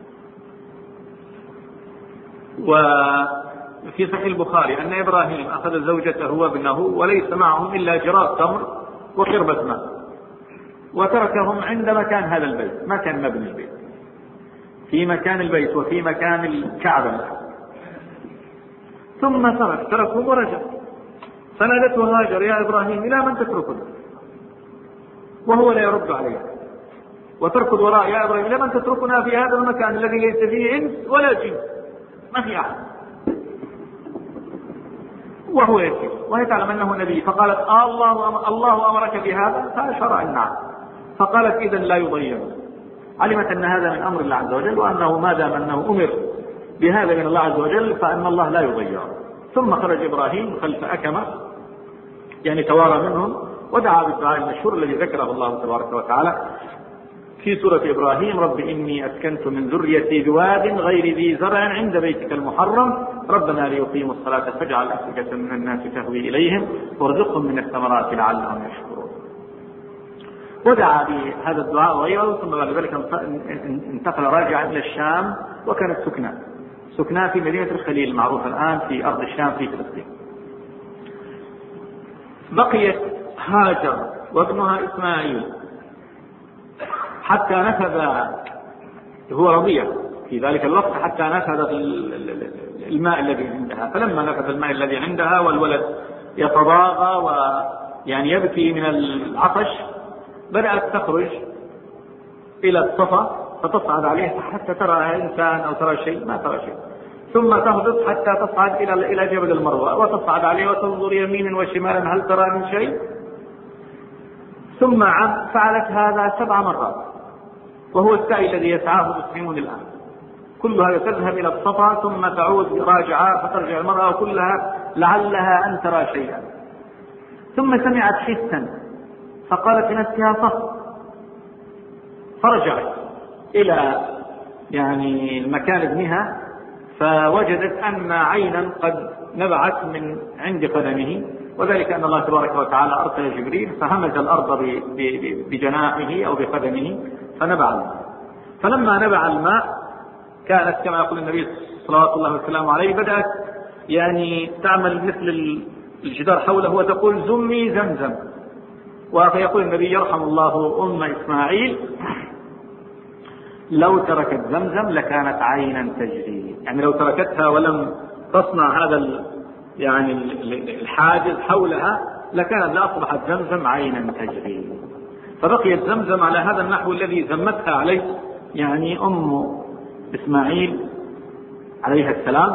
Speaker 1: وفي صحيح البخاري أن إبراهيم أخذ زوجته وابنه وليس معهم إلا جراب تمر وقربة ماء، وتركهم عند مكان هذا البيت، ما كان مبني البيت، في مكان البيت وفي مكان الكعبة، ثم تركهم ورجع. فنادته هاجر: يا إبراهيم إلى من تتركنا؟ وهو لا يرد عليه، وتركض وراء: يا إبراهيم إلى من تتركنا في هذا المكان الذي ليس فيه إنس ولا جن، ما في أحد، وهو يسير وهي تعلم أنه نبي. فقالت: الله أمرك بهذا؟ فأشار أن نعم. فقالت: إذن لا يضيع. علمت أن هذا من أمر الله عز وجل، وأنه ما دام أنه أمر بهذا من الله عز وجل فأن الله لا يضيع. ثم خرج إبراهيم خلف أكمة، يعني توارى منهم، ودعا بالدعاء المشهور الذي ذكره الله تبارك وتعالى في سورة إبراهيم: رب إني أسكنت من ذريتي بواد غير ذي زرع عند بيتك المحرم ربنا ليقيموا الصلاة فاجعل أفئدة من الناس تهوي إليهم وارزقهم من الثمرات لعلهم يشكرون. ودعا بهذا الدعاء وغيره، ثم بعد ذلك انتقل راجعا إلى الشام، وكانت سكناه في مدينة الخليل المعروفة الآن في أرض الشام في فلسطين. بقيت هاجر وابنها إسماعيل حتى نفذ، هو رضيع في ذلك الوقت، حتى نفذ الماء الذي عندها. فلما نفذ الماء الذي عندها والولد يتضاغى ويعني يبكي من العطش، بدأت تخرج إلى الصفا فتصعد عليه حتى ترى إنسان أو ترى شيء، ما ترى شيء، ثم تهبط حتى تصعد إلى جبل المروة وتصعد عليه وتنظر يمينا وشمالا هل ترى من شيء. ثم فعلت هذا 7 مرات، وهو السعي الذي يسعاه المسلمون الآن. كل هذا تذهب إلى الصفا ثم تعود راجعة، فترجع المرأة كلها لعلها أن ترى شيئا. ثم سمعت حسا فقالت لنفسها صف، فرجعت إلى يعني المكان ابنها، فوجدت أن عينا قد نبعت من عند قدمه، وذلك أن الله تبارك وتعالى أرسل جبريل فهمز الأرض بجناحه أو بقدمه فنبع الماء. فلما نبع الماء كانت كما يقول النبي صلى الله عليه وسلم عليه بدأت يعني تعمل مثل الجدار حوله وتقول: زمي زمزم. ويقول النبي يرحم الله أم إسماعيل لو تركت زمزم لكانت عينا تجري، يعني لو تركتها ولم تصنع هذا يعني الحاجز حولها لكانت لأصبحت زمزم عينا تجري. فبقيت زمزم على هذا النحو الذي ذمتها عليه يعني أم إسماعيل عليه السلام.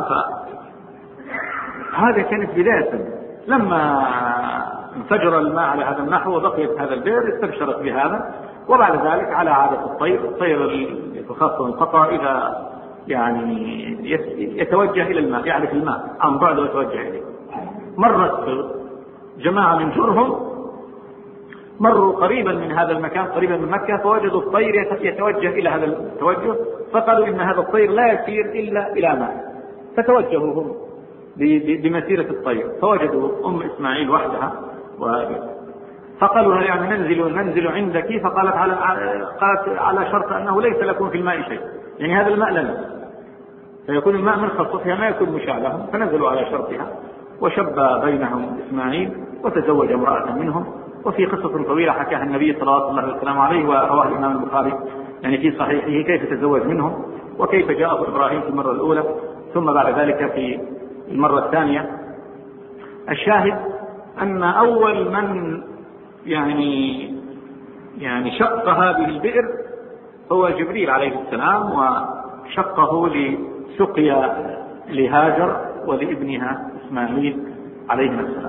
Speaker 1: فهذا كانت بداية. لما انفجر الماء على هذا النحو وبقيت هذا البئر استبشرت بهذا. وبعد ذلك على عادة الطير خاصة القطا إذا يعني يتوجه إلى الماء، يعرف الماء عن بعد ويتوجه إليه. مرت جماعة من جرهم مروا قريبا من هذا المكان قريبا من مكة، فوجدوا الطير يتوجه إلى هذا التوجه، فقالوا إن هذا الطير لا يسير إلا إلى ماء، فتوجهوا هم بمسيرة الطير، فوجدوا أم إسماعيل وحدها فقالوا لها يعني ننزل عندك، فقالت على شرط أنه ليس لكم في الماء شيء، يعني هذا الماء لنا، فيكون الماء من خصصها ما يكون مشاع لهم. فنزلوا على شرطها، وشب بينهم إسماعيل وتزوج امرأة منهم. وفي قصة طويلة حكاها النبي صلى الله عليه وسلم عليه، ورواه الإمام البخاري يعني في صحيحه كيف تزوج منهم وكيف جاءه إبراهيم في المرة الأولى ثم بعد ذلك في المرة الثانية. الشاهد أن أول من يعني يعني شق هذه البئر هو جبريل عليه السلام، وشقه لسقيا لهاجر ولابنها إسماعيل عليهما السلام.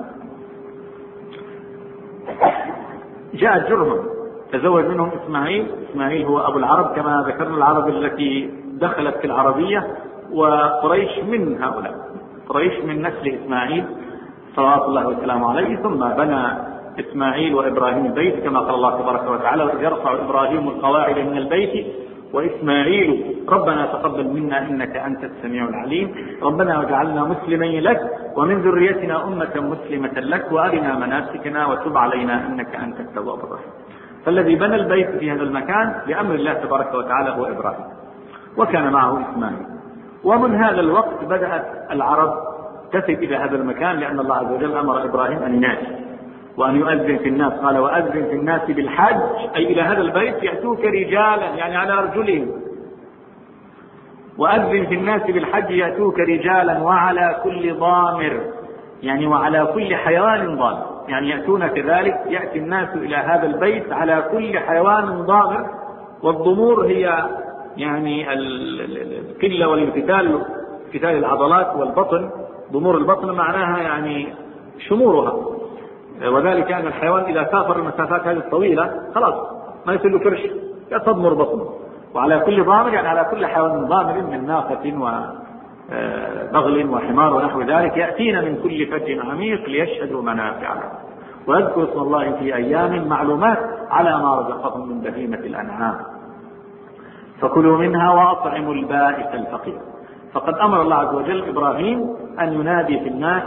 Speaker 1: جاءت جرهم تزوج منهم إسماعيل هو أبو العرب كما ذكرنا، العرب التي دخلت في العربية، وقريش من هؤلاء، قريش من نسل إسماعيل صلوات الله وسلامه عليه. ثم بنى إسماعيل وإبراهيم البيت كما قال الله تبارك وتعالى: وإذ يرفع إبراهيم القواعد من البيت وإسماعيل ربنا تقبل منا إنك أنت السميع العليم ربنا واجعلنا مسلمين لك ومن ذريتنا أمة مسلمة لك وأرنا مناسكنا وتب علينا إنك أنت التواب الرحيم. فالذي بنى البيت في هذا المكان بأمر الله تبارك وتعالى هو إبراهيم، وكان معه إسماعيل. ومن هذا الوقت بدأت العرب تسد إلى هذا المكان، لأن الله عز وجل أمر إبراهيم أن ينادي وأن يؤذن في الناس. قال: وأذن في الناس بالحج، أي إلى هذا البيت يأتوك رجالا، يعني على أرجلهم. وأذن في الناس بالحج يأتوك رجالا وعلى كل ضامر، يعني وعلى كل حيوان ضامر، يعني يأتون كذلك، يأتي الناس إلى هذا البيت على كل حيوان ضامر. والضمور هي يعني القلة والانفتال، انفتال العضلات والبطن. ضمور البطن معناها يعني شمورها، وذلك أن الحيوان إذا سافر المسافات هذه الطويلة خلاص ما يصير له كرش، تضمر بطنه. وعلى كل ضامر يعني على كل حيوان ضامر من ناقة وبغل وحمار ونحو ذلك، يأتين من كل فج عميق ليشهدوا منافع لهم ويذكروا اسم الله في أيام معلومات على ما رزقهم من بهيمة الأنعام فكلوا منها وأطعموا البائس الفقير. فقد أمر الله عز وجل إبراهيم أن ينادي في الناس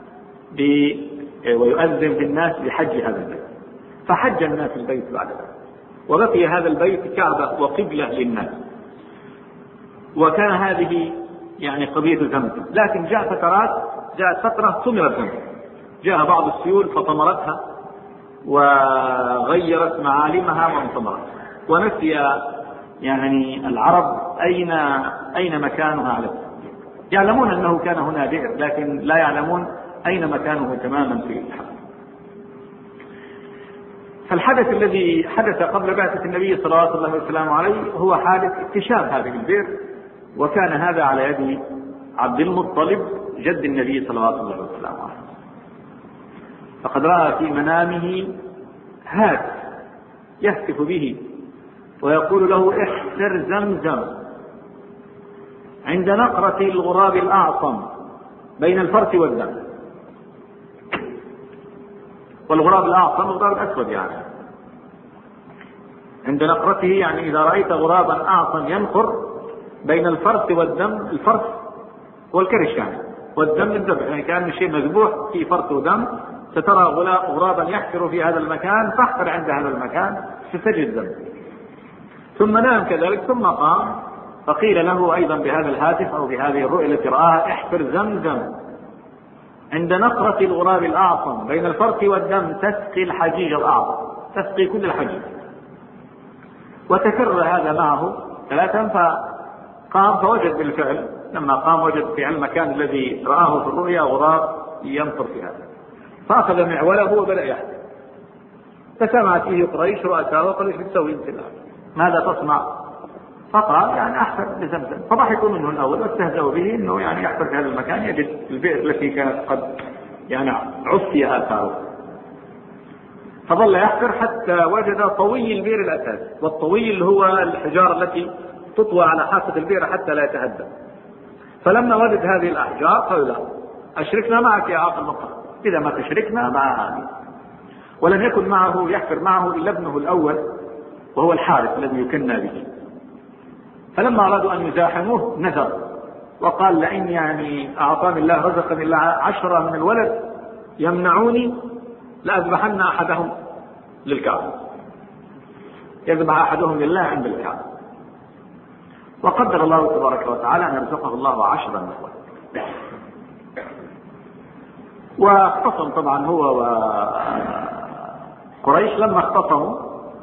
Speaker 1: ويؤذن في الناس بحج هذا البيت، فحج الناس البيت بعد ذلك، وبقي هذا البيت كعبة وقبلة للناس. وكان هذه يعني قضية زمزم، لكن جاءت فترة ثمرت زمزم، جاء بعض السيول فطمرتها وغيرت معالمها وانطمرتها، ونسي يعني العرب أين مكانها على الأرض. يعلمون أنه كان هنا بئر، لكن لا يعلمون أين مكانه تماما في الحق. فالحدث الذي حدث قبل بعثة النبي صلى الله عليه وسلم عليه هو حادث اكتشاف هذه البئر، وكان هذا على يد عبد المطلب جد النبي صلى الله عليه وسلم. فقد رأى في منامه هاتف يهتف به ويقول له: احفر زمزم عند نقرة الغراب الأعصم بين الفرس والدم. والغراب الأعصم الغراب الأسود، يعني عند نقرته، يعني إذا رأيت غرابا أعصم ينقر بين الفرس والدم، الفرس والكرش يعني، والدم الذبح، يعني كان شيء مذبوح في فرس ودم، سترى غرابا يحفر في هذا المكان، فاحفر عند هذا المكان ستجد دم. ثم نام كذلك، ثم قام فقيل له أيضا بهذا الهاتف أو بهذه الرؤيا التي رآها: احفر زمزم عند نقرة الغراب الأعصم بين الفرس والدم تسقي الحجيج الأعظم، تسقي كل الحجيج. وتكرر هذا معه ثلاثا، فقام فوجد بالفعل، لما قام وجد في المكان الذي رآه في الرؤيا غراب ينقر في هذا، فأخذ معوله وبدأ يحفر. فسمعت فيه قريش رؤساء وقالوا: ايش بتسوي انت الآن؟ ماذا تصنع؟ فقال: يعني احفر بزمزم. فضحكوا منه الاول واستهزأوا به انه يعني يحفر في هذا المكان يجد البئر التي كانت قد يعني عصي آثاره. فظل يحفر حتى وجد طوي البئر الأساسي، والطوي هو الحجار التي تطوى على حافة البئر حتى لا يتهدم. فلما وجد هذه الأحجار قال: لا، أشركنا معك يا عاقل المقر، إذا ما تشركنا مع هذه. ولم يكن معه يحفر معه إلا ابنه الأول وهو الحارث الذي يكنى به. فلما أرادوا أن يزاحموه نذر وقال: لئن يعني أعطاني الله رزقني الله 10 من الولد يمنعوني لأذبحن أحدهم للكعبة، يذبح أحدهم لله عند الكعبة. وقدر الله تبارك وتعالى أن يرزقه الله 10 من الولد. واختصم طبعا هو وقريش لما اختصموا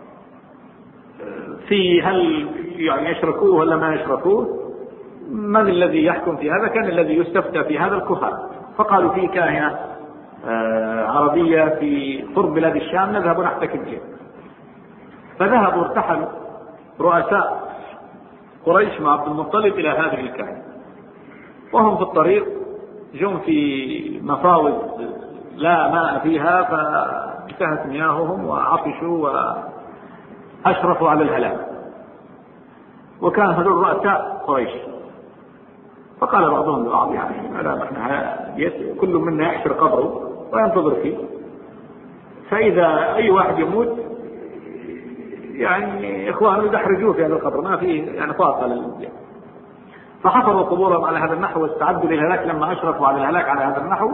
Speaker 1: في هل يعني يشركوه ولا ما يشركوه، من الذي يحكم في هذا؟ كان الذي يستفتى في هذا الكهان. فقالوا: في كاهنة عربية في قرب بلاد الشام نذهب نحتكم فيها. فذهبوا ارتحلوا رؤساء قريش مع عبد المطلب إلى هذه الكعبة، وهم في الطريق جم في مفاوض لا ماء فيها فانتهت مياههم وعطشوا وأشرفوا على الهلاك، وكان هذول رؤساء قريش. فقال بعضهم لبعض كل منا يحشر قبره وينتظر فيه، فإذا أي واحد يموت يعني إخوانه يدحرجوه في هذا القبر، ما فيه يعني طاقة للموت. فحفروا قبورهم على هذا النحو واستعدوا للهلاك لما أشرفوا على الهلاك على هذا النحو.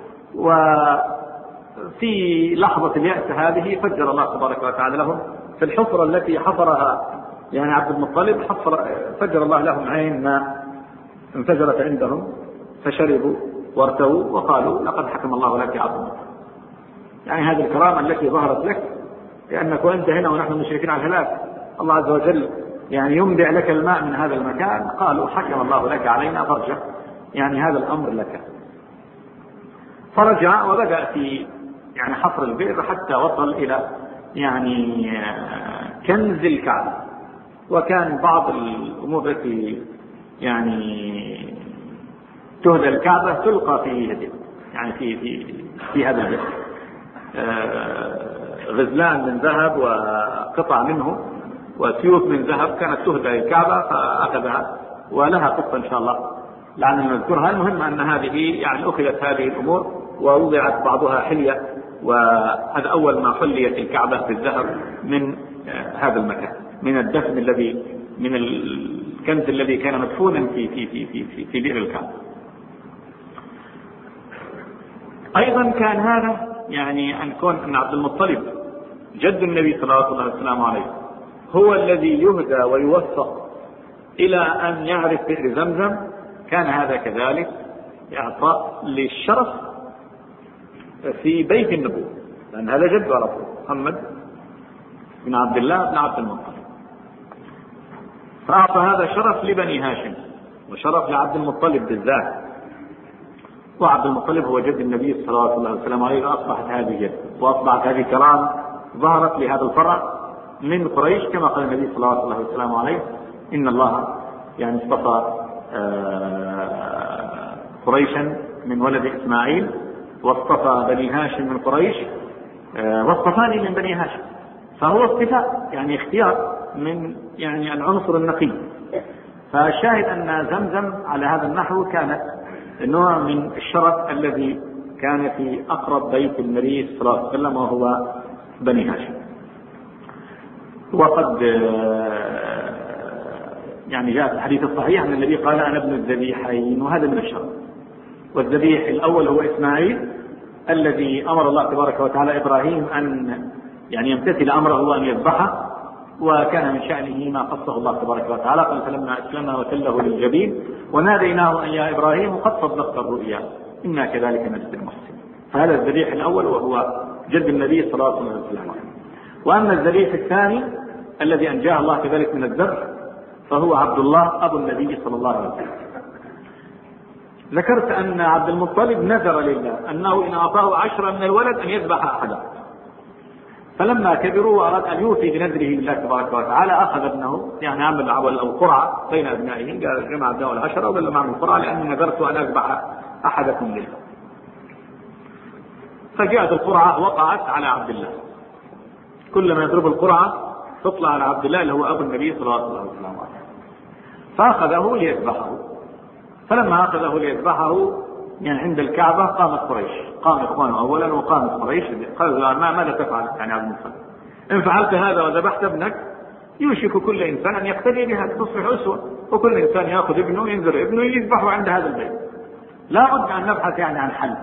Speaker 1: وفي لحظة اليأس هذه فجر الله تبارك وتعالى لهم في الحفرة التي حفرها يعني عبد المطلب، فجر الله لهم عين ماء انفجرت عندهم فشربوا وارتووا وقالوا لقد حكم الله لك يا عبد المطلب. يعني هذه الكرامة التي ظهرت لك لأنك وأنت هنا ونحن مشركين على الهلاك، الله عز وجل يعني يمدع لك الماء من هذا المكان. قالوا حكم الله لك علينا فارجع، يعني هذا الأمر لك. فرجع وبدأ في يعني حفر البئر حتى وصل إلى يعني كنز الكعبة. وكان بعض الأمور التي يعني تهدى الكعبة تلقى في يده، يعني في هذا البئر غزلان من ذهب وقطع منه وسيوف من ذهب كانت تهدى للكعبة فأخذها، ولها قصة إن شاء الله لعلنا نذكرها. المهم أن هذه يعني أخذت هذه الأمور ووضعت بعضها حلية، وهذا أول ما حليت الكعبة بالذهب من هذا المكان، من الدفن الذي من الكنز الذي كان مدفونا في بئر الكعبة. أيضا كان هذا يعني أن كون أن عبد المطلب جد النبي صلى الله عليه وسلم هو الذي يهدى ويوفق إلى أن يعرف بئر زمزم، كان هذا كذلك إعطاء للشرف في بيت النبوة، لأن هذا جد ورثه محمد بن عبد الله بن عبد المطلب، فأعطى هذا شرف لبني هاشم وشرف لعبد المطلب بالذات. وعبد المطلب هو جد النبي صلى الله عليه وسلم عليه، فأصبحت هذه جد وأصبحت هذه كرامة ظهرت لهذا الفرع من قريش، كما قال النبي صلى الله عليه وسلم عليه إن الله يعني اصطفى قريشا من ولد إسماعيل واصطفى بني هاشم من قريش واصطفاني من بني هاشم. فهو اصطفاء يعني اختيار من يعني العنصر النقي. فالشاهد أن زمزم على هذا النحو كانت نوع من الشرف الذي كان في أقرب بيت النبي صلى الله عليه وسلم وهو بني هاشم. وقد يعني جاء في الحديث الصحيح أن النبي قال أنا ابن الذبيحين، وهذا من الشرف. والذبيح الأول هو إسماعيل الذي أمر الله تبارك وتعالى إبراهيم أن يعني يمتثل أمره وأن يذبحه، وكان من شأنه ما قصه الله تبارك وتعالى قال فلما أسلمنا وتله للجبين وناديناه أن يا إبراهيم قد صدقت الرؤيا إنا كذلك نجزي المحسنين. فهذا الذبيح الأول وهو جد النبي صلى الله عليه وسلم. وأما الذبيح الثاني الذي أنجاه الله كذلك من الذبح فهو عبد الله أبو النبي صلى الله عليه وسلم. ذكرت أن عبد المطلب نذر لله أنه إن أعطاه 10 من الولد أن يذبح أحدا، فلما كبروا وأراد أن يوفي بنذره لله تبارك وتعالى أخذ ابنه يعني عمل القرعة بين أبنائه، قال جمع ابنائه 10 وقال لهم اعمل القرعة لأني نذرت أن أذبح أحدكم لله. فجاءت القرعة وقعت على عبد الله، كلما يضرب القرعة تطلع على عبد الله اللي هو أبو النبي صلى الله عليه وسلم، فأخذه ليذبحه. فلما أخذه ليذبحه يعني عند الكعبة قامت قريش، قام إخوانه أولا وقامت قريش قالوا ماذا تفعل يعني عبد المطلب؟ إن فعلت هذا وذبحت ابنك يوشك كل إنسان أن يقتدي بها تصبح أسوة، وكل إنسان يأخذ ابنه ينذر ابنه يذبحه عند هذا البيت. لا بد أن نبحث يعني عن حل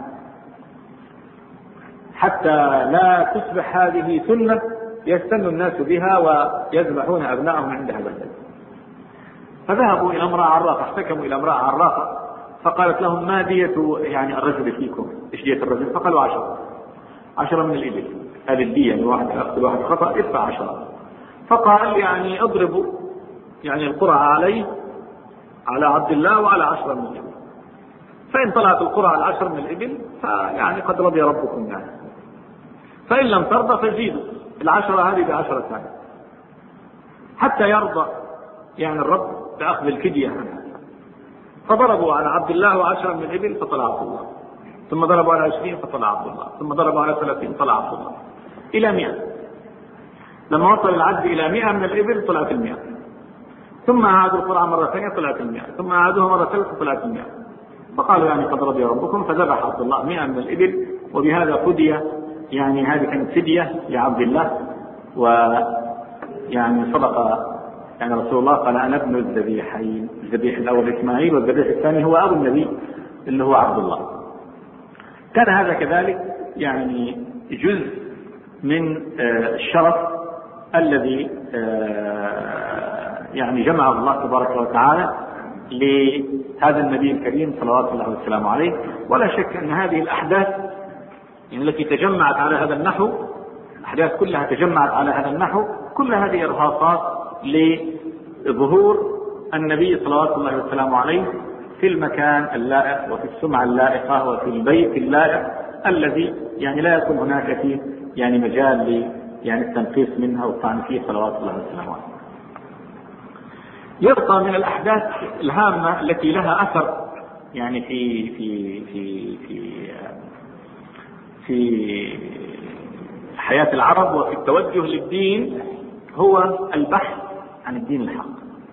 Speaker 1: حتى لا تصبح هذه سنة يستن الناس بها ويذبحون أبنائهم عند هذا البيت. فذهبوا إلى امرأة عراقة، احتكموا إلى امرأة عراقة فقالت لهم ما دية يعني الرجل فيكم؟ ايش دية الرجل؟ فقالوا 10 من الإبل، هذه الدية الواحد خطأ ادفع 10. فقال يعني اضربوا يعني القرعة على عبد الله وعلى 10 من الإبل، فإن طلعت القرعة على 10 من الإبل فيعني قد رضي ربكم يعني، فإن لم ترضى فزيدوا 10 هذه ب10 ثانية. حتى يرضى يعني الرب بأخذ الفدية عنه. فضربوا على عبد الله 10 من الإبل فطلع عبد الله، ثم ضربوا على 20 فطلع عبد الله، ثم ضربوا على 30 طلع عبد الله، إلى 100. لما وصل العد إلى 100 من الإبل طلعت 100، ثم أعادوا القرعة مرة ثانية طلعت 100، ثم أعادوها مرة ثالثة طلعت 100. فقالوا يعني قد رضي ربكم، فذبح عبد الله 100 من الإبل، وبهذا فدية، يعني هذه كانت فدية لعبد الله. ويعني صدق يعني رسول الله قال أنا ابن الذبيحين، الذبيح الأول إسماعيل والذبيح الثاني هو أبو النبي اللي هو عبد الله. كان هذا كذلك يعني جزء من الشرف الذي يعني جمعه الله تبارك وتعالى لهذا النبي الكريم صلوات الله وسلامه عليه. ولا شك أن هذه الأحداث يعني التي تجمعت على هذا النحو، الأحداث كلها تجمعت على هذا النحو، كل هذه إرهاصات لظهور النبي صلوات الله وسلامه عليه في المكان اللائق وفي السمعة اللائقة وفي البيت اللائق الذي يعني لا يكون هناك فيه يعني مجال يعني التنقيص منها والطعن فيه صلوات الله وسلامه عليه. يبقى من الأحداث الهامة التي لها أثر يعني في في في في في حياة العرب وفي التوجه للدين هو البحث عن الدين الحق.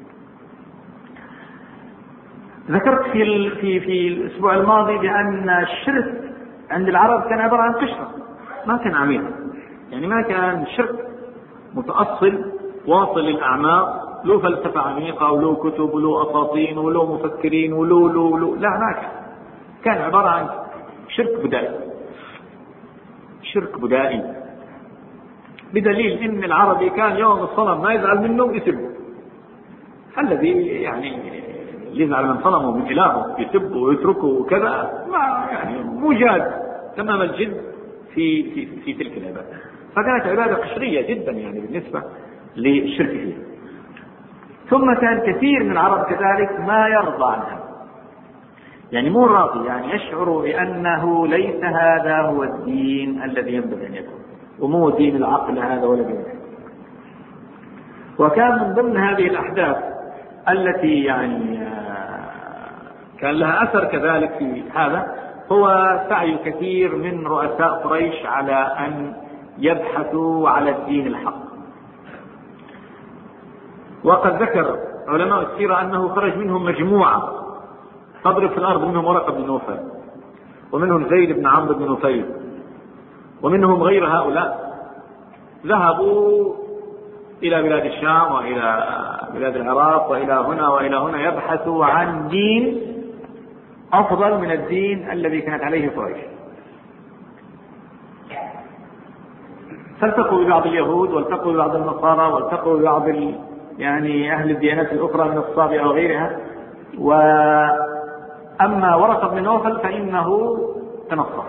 Speaker 1: ذكرت في الأسبوع الماضي بأن الشرك عند العرب كان عبارة عن قشرة، ما كان عميق، يعني ما كان شرك متأصل واصل للأعماق، له فلسفة عميقة وله كتب وله أساطين وله مفكرين وله لا، ما كان عبارة عن شرك بدائي، شرك بدائي، بدليل ان العربي كان يوم الصنم ما يزعل منه يسبه. الذي يعني يزعل من صنمه من إلهه يسبه ويتركه وكذا، ما يعني مجاد تمام الجد في تلك العبادة. فكانت عبادة قشرية جدا يعني بالنسبة للشرك فيه. ثم كان كثير من العرب كذلك ما يرضى عنها، يعني مو راضي، يعني يشعر بأنه ليس هذا هو الدين الذي ينبغي أن يكون، ومو دين العقل هذا ولا دين. وكان من ضمن هذه الأحداث التي يعني كان لها أثر كذلك في هذا هو سعي كثير من رؤساء قريش على أن يبحثوا على الدين الحق. وقد ذكر علماء السيرة أنه خرج منهم مجموعة تضرب في الأرض، منهم ورقة بن نوفل، ومنهم زيد بن عمرو بن نفيل، ومنهم غير هؤلاء، ذهبوا إلى بلاد الشام وإلى بلاد العراق وإلى هنا وإلى هنا يبحثوا عن دين أفضل من الدين الذي كانت عليه قريش. فالتقوا ببعض اليهود والتقوا ببعض النصارى والتقوا ببعض يعني أهل الديانات الأخرى من الصابئة وغيرها. وأما ورقة بن نوفل فإنه تنصر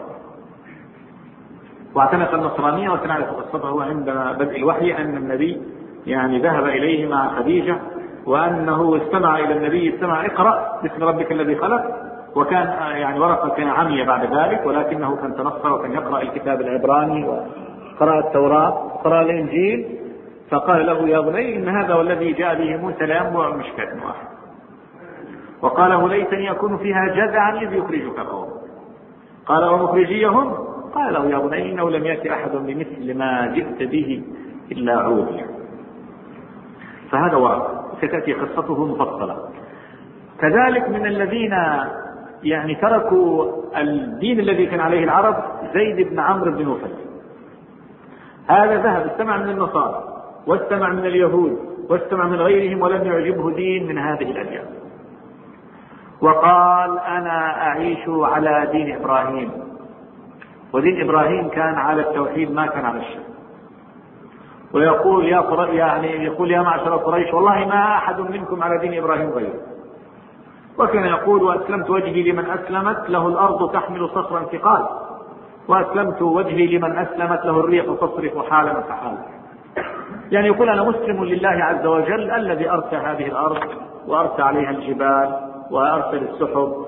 Speaker 1: واعتنق النصرانية، وكان قصته عند بدء الوحي أن النبي يعني ذهب إليه مع خديجة، وأنه استمع إلى النبي استمع اقرأ باسم ربك الذي خلق. وكان يعني ورقة كان عمي بعد ذلك، ولكنه كان تنصر وكان يقرأ الكتاب العبراني وقرأ التوراة وقرأ الإنجيل. فقال له يا بني إن هذا والذي جاء به موسى لينبع مشكاة واحد. وقال له ليتني أكون فيها جزعا إذ يخرجك القوم. قال ومخرجيهم؟ قال له يا بني إنه لم يأتي أحد بمثل ما جئت به إلا عودي. فهذا ورقة ستأتي قصته مفصلة. كذلك من الذين يعني تركوا الدين الذي كان عليه العرب زيد بن عمرو بن نفيل. هذا ذهب استمع من النصارى واستمع من اليهود واستمع من غيرهم ولم يعجبه دين من هذه الأديان، وقال أنا أعيش على دين إبراهيم، ودين إبراهيم كان على التوحيد ما كان على الشرك. ويقول يقول يا معشر قريش والله ما أحد منكم على دين إبراهيم غيره. وكان يقول وأسلمت وجهي لمن أسلمت له الأرض تحمل صخرا ثقال، وأسلمت وجهي لمن أسلمت له الريح تصرف حالا فحالا. يعني يقول أنا مسلم لله عز وجل الذي أرسى هذه الأرض وأرسى عليها الجبال وأرسل السحب،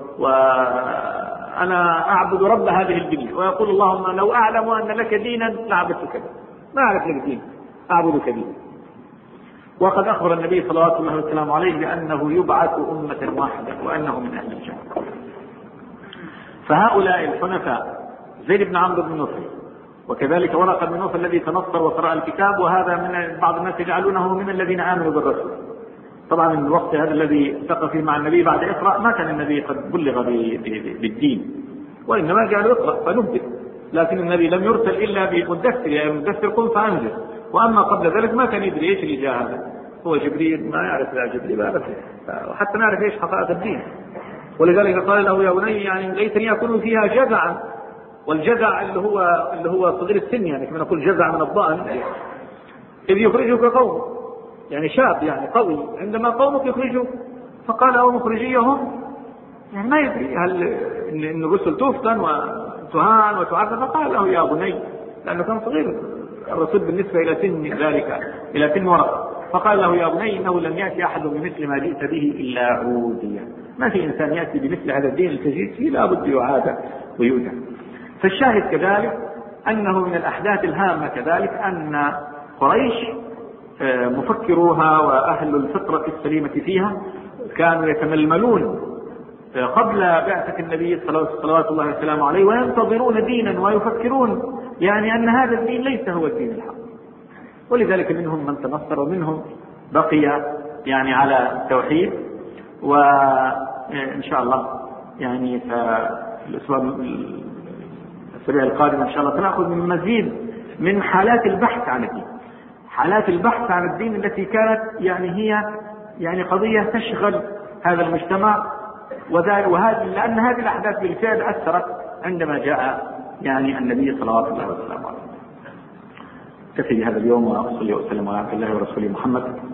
Speaker 1: وأنا أعبد رب هذه الدنيا. ويقول اللهم لو أعلم أن لك دينا لعبدتك، ما أعرف لك دين أعبدك دين.
Speaker 2: وقد أخبر النبي صلوات الله وسلامه عليه بأنه يبعث أمة واحدة وأنه من أهل الجنة. فهؤلاء الحنفاء زيد بن عمرو بن نصر وكذلك ورقة بن نوفل الذي تنصر وقرأ الكتاب، وهذا من بعض الناس يجعلونه من الذين آمنوا بالرسول. طبعا من الوقت هذا الذي التقى فيه مع النبي بعد إقرأ ما كان النبي قد بلغ بالدين، وإنما جعل يقرأ فنبذ، لكن النبي لم يرسل إلا بمدثر، يعني مدثر قم فأنذر، وأما قبل ذلك ما كان يدري إيش اللي جاء هذا، هو جبريل ما يعرف لا جبريل ما يعرف، وحتى نعرف إيش حقائق الدين. ولذلك قال له يا بني يعني ليتني أكون فيها جزعا، والجزع اللي هو صغير السن، يعني كما نقول جزع من الضأن، إذ يخرجك قوم، يعني شاب يعني قوي، عندما قومك يخرجوا فقال أو مخرجيهم، يعني ما يدري هل إن الرسل تفتن وتهان وتعذب، فقال له يا بني، لأنه كان صغير الرسول بالنسبة إلى سن ذلك إلى سن ورقة، فقال له يا بني إنه لم يأتي أحد بمثل ما جئت به إلا عوديا، ما في إنسان يأتي بمثل هذا الدين الجديد فيه لا بد يعاد ويؤتى. فالشاهد كذلك أنه من الأحداث الهامة كذلك أن قريش مفكروها وأهل الفطرة السليمة فيها كانوا يتململون قبل بعثة النبي صلوات الله وسلامه عليه، وينتظرون دينا ويفكرون يعني أن هذا الدين ليس هو الدين الحق، ولذلك منهم من تنصر ومنهم بقي يعني على التوحيد. وإن شاء الله يعني الأسبوع القادم إن شاء الله سنأخذ من مزيد من حالات البحث عن الدين، حالات البحث عن الدين التي كانت يعني هي يعني قضية تشغل هذا المجتمع، لأن هذه الأحداث بالفعل أثرت عندما جاء يعني النبي صلوات الله وسلامه عليه. كفي هذا اليوم، وأصلي وأسلم على عبد الله ورسوله محمد